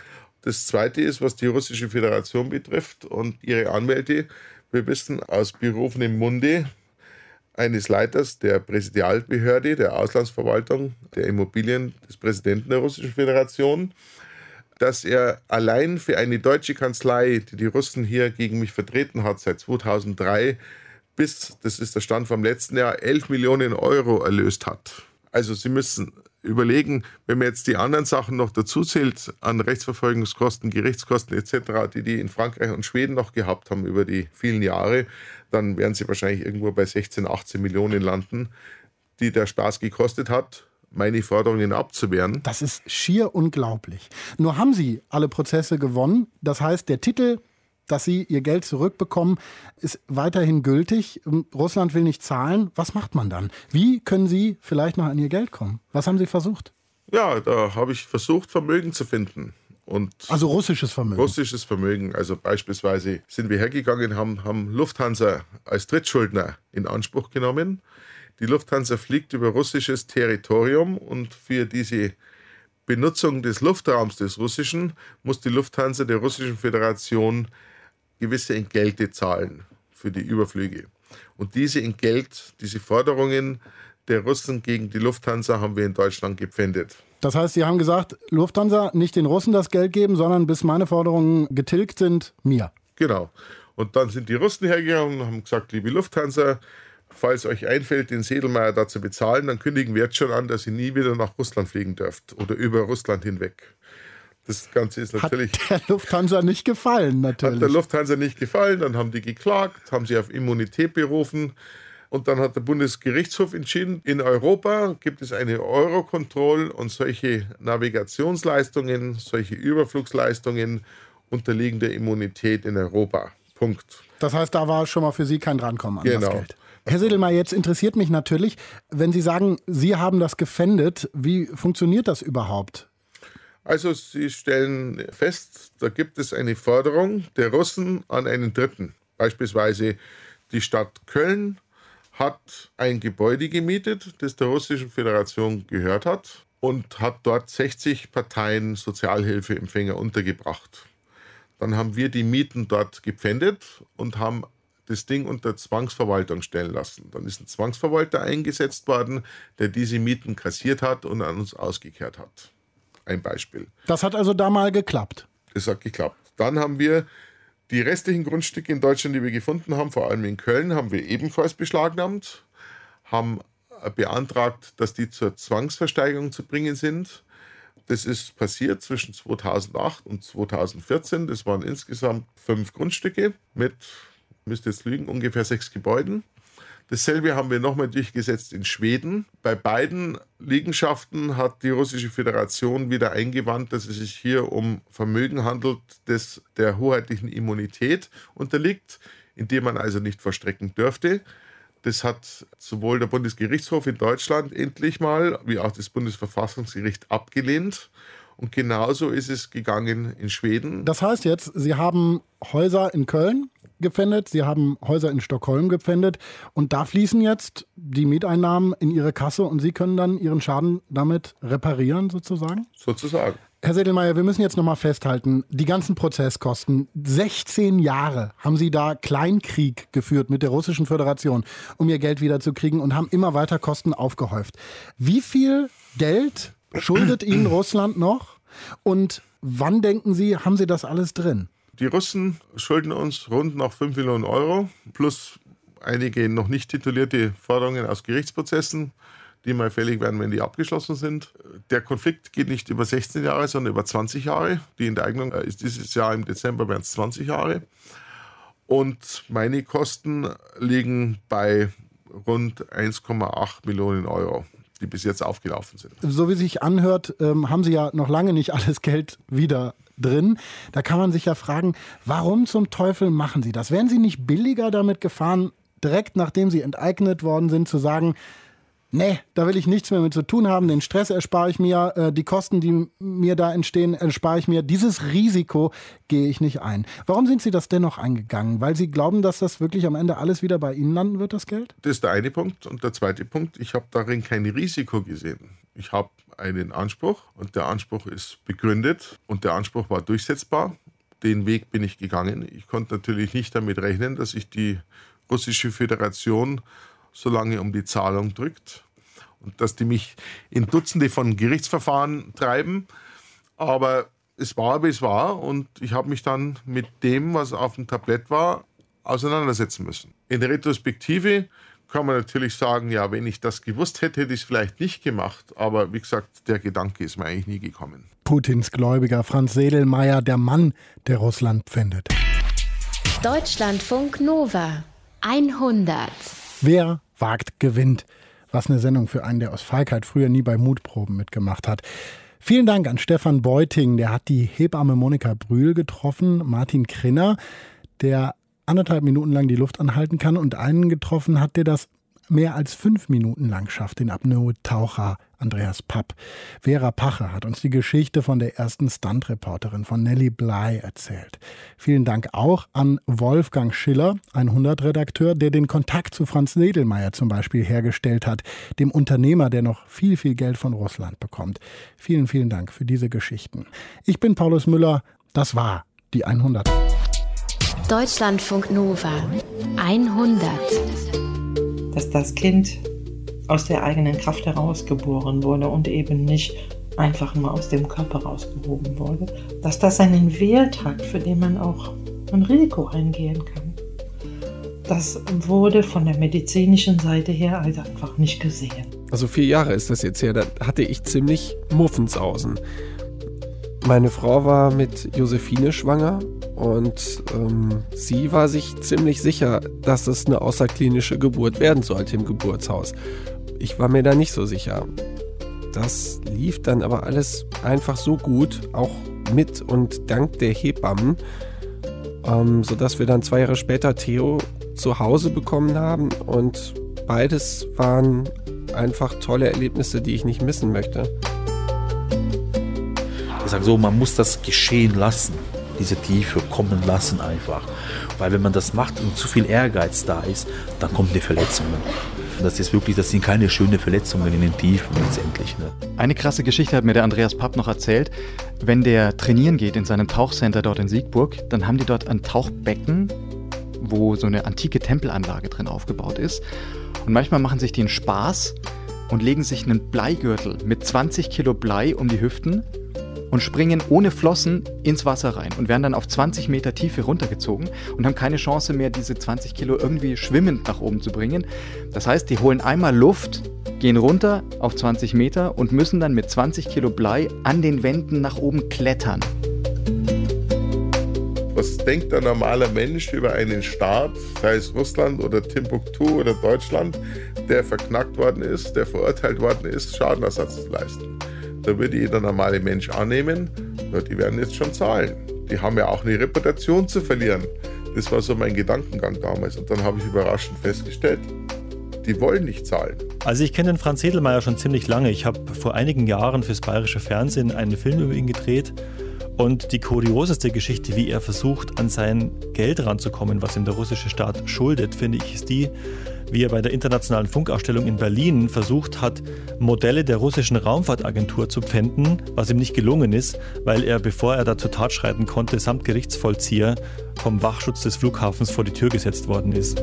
Das Zweite ist, was die Russische Föderation betrifft und ihre Anwälte. Wir wissen aus berufenem Munde eines Leiters der Präsidialbehörde, der Auslandsverwaltung der Immobilien des Präsidenten der Russischen Föderation, dass er allein für eine deutsche Kanzlei, die die Russen hier gegen mich vertreten hat, seit 2003 bis, das ist der Stand vom letzten Jahr, 11 Millionen Euro erlöst hat. Also Sie müssen überlegen, wenn man jetzt die anderen Sachen noch dazu zählt, an Rechtsverfolgungskosten, Gerichtskosten etc., die in Frankreich und Schweden noch gehabt haben über die vielen Jahre, dann werden Sie wahrscheinlich irgendwo bei 16, 18 Millionen landen, die der Spaß gekostet hat, meine Forderungen abzuwehren. Das ist schier unglaublich. Nur haben Sie alle Prozesse gewonnen. Das heißt, der Titel, dass Sie Ihr Geld zurückbekommen, ist weiterhin gültig. Russland will nicht zahlen. Was macht man dann? Wie können Sie vielleicht noch an Ihr Geld kommen? Was haben Sie versucht? Ja, da habe ich versucht, Vermögen zu finden. Also russisches Vermögen? Russisches Vermögen. Also beispielsweise sind wir hergegangen, haben Lufthansa als Drittschuldner in Anspruch genommen. Die Lufthansa fliegt über russisches Territorium und für diese Benutzung des Luftraums des Russischen muss die Lufthansa der Russischen Föderation gewisse Entgelte zahlen für die Überflüge. Und diese Forderungen der Russen gegen die Lufthansa haben wir in Deutschland gepfändet. Das heißt, Sie haben gesagt, Lufthansa nicht den Russen das Geld geben, sondern bis meine Forderungen getilgt sind, mir. Genau. Und dann sind die Russen hergegangen und haben gesagt, liebe Lufthansa, falls euch einfällt, den Sedlmayr da zu bezahlen, dann kündigen wir jetzt schon an, dass ihr nie wieder nach Russland fliegen dürft oder über Russland hinweg. Das Ganze ist natürlich... Hat der Lufthansa nicht gefallen, natürlich. Hat der Lufthansa nicht gefallen, dann haben die geklagt, haben sie auf Immunität berufen. Und dann hat der Bundesgerichtshof entschieden, in Europa gibt es eine Eurocontrol und solche Navigationsleistungen, solche Überflugsleistungen unterliegen der Immunität in Europa. Punkt. Das heißt, da war schon mal für Sie kein Drankommen an das Geld. Herr Sedelmeier, jetzt interessiert mich natürlich, wenn Sie sagen, Sie haben das gefändet, wie funktioniert das überhaupt? Also Sie stellen fest, da gibt es eine Forderung der Russen an einen Dritten. Beispielsweise die Stadt Köln hat ein Gebäude gemietet, das der Russischen Föderation gehört hat und hat dort 60 Parteien Sozialhilfeempfänger untergebracht. Dann haben wir die Mieten dort gepfändet und haben das Ding unter Zwangsverwaltung stellen lassen. Dann ist ein Zwangsverwalter eingesetzt worden, der diese Mieten kassiert hat und an uns ausgekehrt hat. Ein Beispiel. Das hat also da mal geklappt? Das hat geklappt. Dann haben wir die restlichen Grundstücke in Deutschland, die wir gefunden haben, vor allem in Köln, haben wir ebenfalls beschlagnahmt, haben beantragt, dass die zur Zwangsversteigerung zu bringen sind. Das ist passiert zwischen 2008 und 2014. Das waren insgesamt 5 Grundstücke mit, müsste jetzt lügen, ungefähr 6 Gebäuden. Dasselbe haben wir nochmal durchgesetzt in Schweden. Bei beiden Liegenschaften hat die Russische Föderation wieder eingewandt, dass es sich hier um Vermögen handelt, das der hoheitlichen Immunität unterliegt, in dem man also nicht verstrecken dürfte. Das hat sowohl der Bundesgerichtshof in Deutschland endlich mal, wie auch das Bundesverfassungsgericht abgelehnt. Und genauso ist es gegangen in Schweden. Das heißt jetzt, Sie haben Häuser in Köln gepfändet, Sie haben Häuser in Stockholm gepfändet und da fließen jetzt die Mieteinnahmen in Ihre Kasse und Sie können dann Ihren Schaden damit reparieren sozusagen? Sozusagen. Herr Sedelmeier, wir müssen jetzt nochmal festhalten, die ganzen Prozesskosten, 16 Jahre haben Sie da Kleinkrieg geführt mit der Russischen Föderation, um Ihr Geld wiederzukriegen und haben immer weiter Kosten aufgehäuft. Wie viel Geld schuldet Ihnen Russland noch und wann denken Sie, haben Sie das alles drin? Die Russen schulden uns rund noch 5 Millionen Euro plus einige noch nicht titulierte Forderungen aus Gerichtsprozessen, die mal fällig werden, wenn die abgeschlossen sind. Der Konflikt geht nicht über 16 Jahre, sondern über 20 Jahre. Die Enteignung ist dieses Jahr im Dezember, werden es 20 Jahre. Und meine Kosten liegen bei rund 1,8 Millionen Euro, die bis jetzt aufgelaufen sind. So wie sich anhört, haben Sie ja noch lange nicht alles Geld wieder drin. Da kann man sich ja fragen, warum zum Teufel machen Sie das? Wären Sie nicht billiger damit gefahren, direkt nachdem Sie enteignet worden sind, zu sagen, nee, da will ich nichts mehr mit zu tun haben, den Stress erspare ich mir, die Kosten, die mir da entstehen, erspare ich mir, dieses Risiko gehe ich nicht ein. Warum sind Sie das dennoch eingegangen? Weil Sie glauben, dass das wirklich am Ende alles wieder bei Ihnen landen wird, das Geld? Das ist der eine Punkt. Und der zweite Punkt, ich habe darin kein Risiko gesehen. Ich habe einen Anspruch und der Anspruch ist begründet und der Anspruch war durchsetzbar. Den Weg bin ich gegangen. Ich konnte natürlich nicht damit rechnen, dass sich die Russische Föderation so lange um die Zahlung drückt und dass die mich in Dutzende von Gerichtsverfahren treiben. Aber es war, wie es war und ich habe mich dann mit dem, was auf dem Tablett war, auseinandersetzen müssen. In der Retrospektive kann man natürlich sagen, ja, wenn ich das gewusst hätte, hätte ich es vielleicht nicht gemacht. Aber wie gesagt, der Gedanke ist mir eigentlich nie gekommen. Putins Gläubiger Franz Sedelmeier, der Mann, der Russland pfändet. Deutschlandfunk Nova 100. Wer wagt, gewinnt. Was eine Sendung für einen, der aus Feigheit früher nie bei Mutproben mitgemacht hat. Vielen Dank an Stefan Beuting, der hat die Hebamme Monika Brühl getroffen, Martin Krinner, der 1,5 Minuten lang die Luft anhalten kann und einen getroffen hat, der das mehr als 5 Minuten lang schafft, den Apnoe-Taucher Andreas Papp. Vera Pache hat uns die Geschichte von der ersten Stunt-Reporterin von Nellie Bly erzählt. Vielen Dank auch an Wolfgang Schiller, 100-Redakteur, der den Kontakt zu Franz Sedelmeier zum Beispiel hergestellt hat, dem Unternehmer, der noch viel, viel Geld von Russland bekommt. Vielen, vielen Dank für diese Geschichten. Ich bin Paulus Müller, das war die 100. Deutschlandfunk Nova 100. Dass das Kind aus der eigenen Kraft heraus geboren wurde und eben nicht einfach nur aus dem Körper rausgehoben wurde. Dass das einen Wert hat, für den man auch ein Risiko eingehen kann. Das wurde von der medizinischen Seite her also einfach nicht gesehen. Also 4 Jahre ist das jetzt her, da hatte ich ziemlich Muffensausen. Meine Frau war mit Josephine schwanger und sie war sich ziemlich sicher, dass es eine außerklinische Geburt werden sollte im Geburtshaus. Ich war mir da nicht so sicher. Das lief dann aber alles einfach so gut, auch mit und dank der Hebammen, sodass wir dann 2 Jahre später Theo zu Hause bekommen haben und beides waren einfach tolle Erlebnisse, die ich nicht missen möchte. Ich sage so, man muss das geschehen lassen, diese Tiefe kommen lassen einfach. Weil wenn man das macht und zu viel Ehrgeiz da ist, dann kommen die Verletzungen. Das sind keine schönen Verletzungen in den Tiefen letztendlich. Ne? Eine krasse Geschichte hat mir der Andreas Papp noch erzählt. Wenn der trainieren geht in seinem Tauchcenter dort in Siegburg, dann haben die dort ein Tauchbecken, wo so eine antike Tempelanlage drin aufgebaut ist. Und manchmal machen sich die einen Spaß und legen sich einen Bleigürtel mit 20 Kilo Blei um die Hüften und springen ohne Flossen ins Wasser rein und werden dann auf 20 Meter Tiefe runtergezogen und haben keine Chance mehr, diese 20 Kilo irgendwie schwimmend nach oben zu bringen. Das heißt, die holen einmal Luft, gehen runter auf 20 Meter und müssen dann mit 20 Kilo Blei an den Wänden nach oben klettern. Was denkt ein normaler Mensch über einen Staat, sei es Russland oder Timbuktu oder Deutschland, der verknackt worden ist, der verurteilt worden ist, Schadenersatz zu leisten? Da würde jeder normale Mensch annehmen, ja, die werden jetzt schon zahlen. Die haben ja auch eine Reputation zu verlieren. Das war so mein Gedankengang damals. Und dann habe ich überraschend festgestellt, die wollen nicht zahlen. Also ich kenne den Franz Sedlmayr schon ziemlich lange. Ich habe vor einigen Jahren fürs Bayerische Fernsehen einen Film über ihn gedreht. Und die kurioseste Geschichte, wie er versucht, an sein Geld ranzukommen, was ihm der russische Staat schuldet, finde ich, ist die, wie er bei der Internationalen Funkausstellung in Berlin versucht hat, Modelle der russischen Raumfahrtagentur zu pfänden, was ihm nicht gelungen ist, weil er, bevor er da zur Tat schreiten konnte, samt Gerichtsvollzieher vom Wachschutz des Flughafens vor die Tür gesetzt worden ist.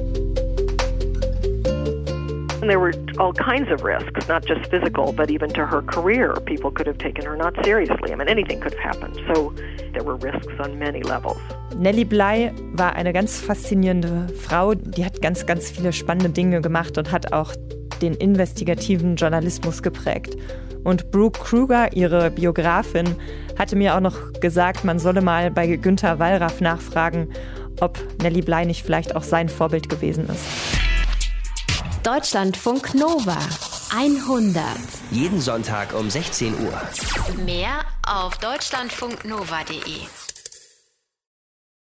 And there were all kinds of risks, not just physical, but even to her career. People could have taken her not seriously. I mean, anything could have happened. So there were risks on many levels. Nellie Bly war eine ganz faszinierende Frau, die hat ganz, ganz viele spannende Dinge gemacht und hat auch den investigativen Journalismus geprägt. Und Brooke Kruger, ihre Biografin, hatte mir auch noch gesagt, man solle mal bei Günter Wallraff nachfragen, ob Nellie Bly nicht vielleicht auch sein Vorbild gewesen ist. Deutschlandfunk Nova 100. Jeden Sonntag um 16 Uhr. Mehr auf deutschlandfunknova.de.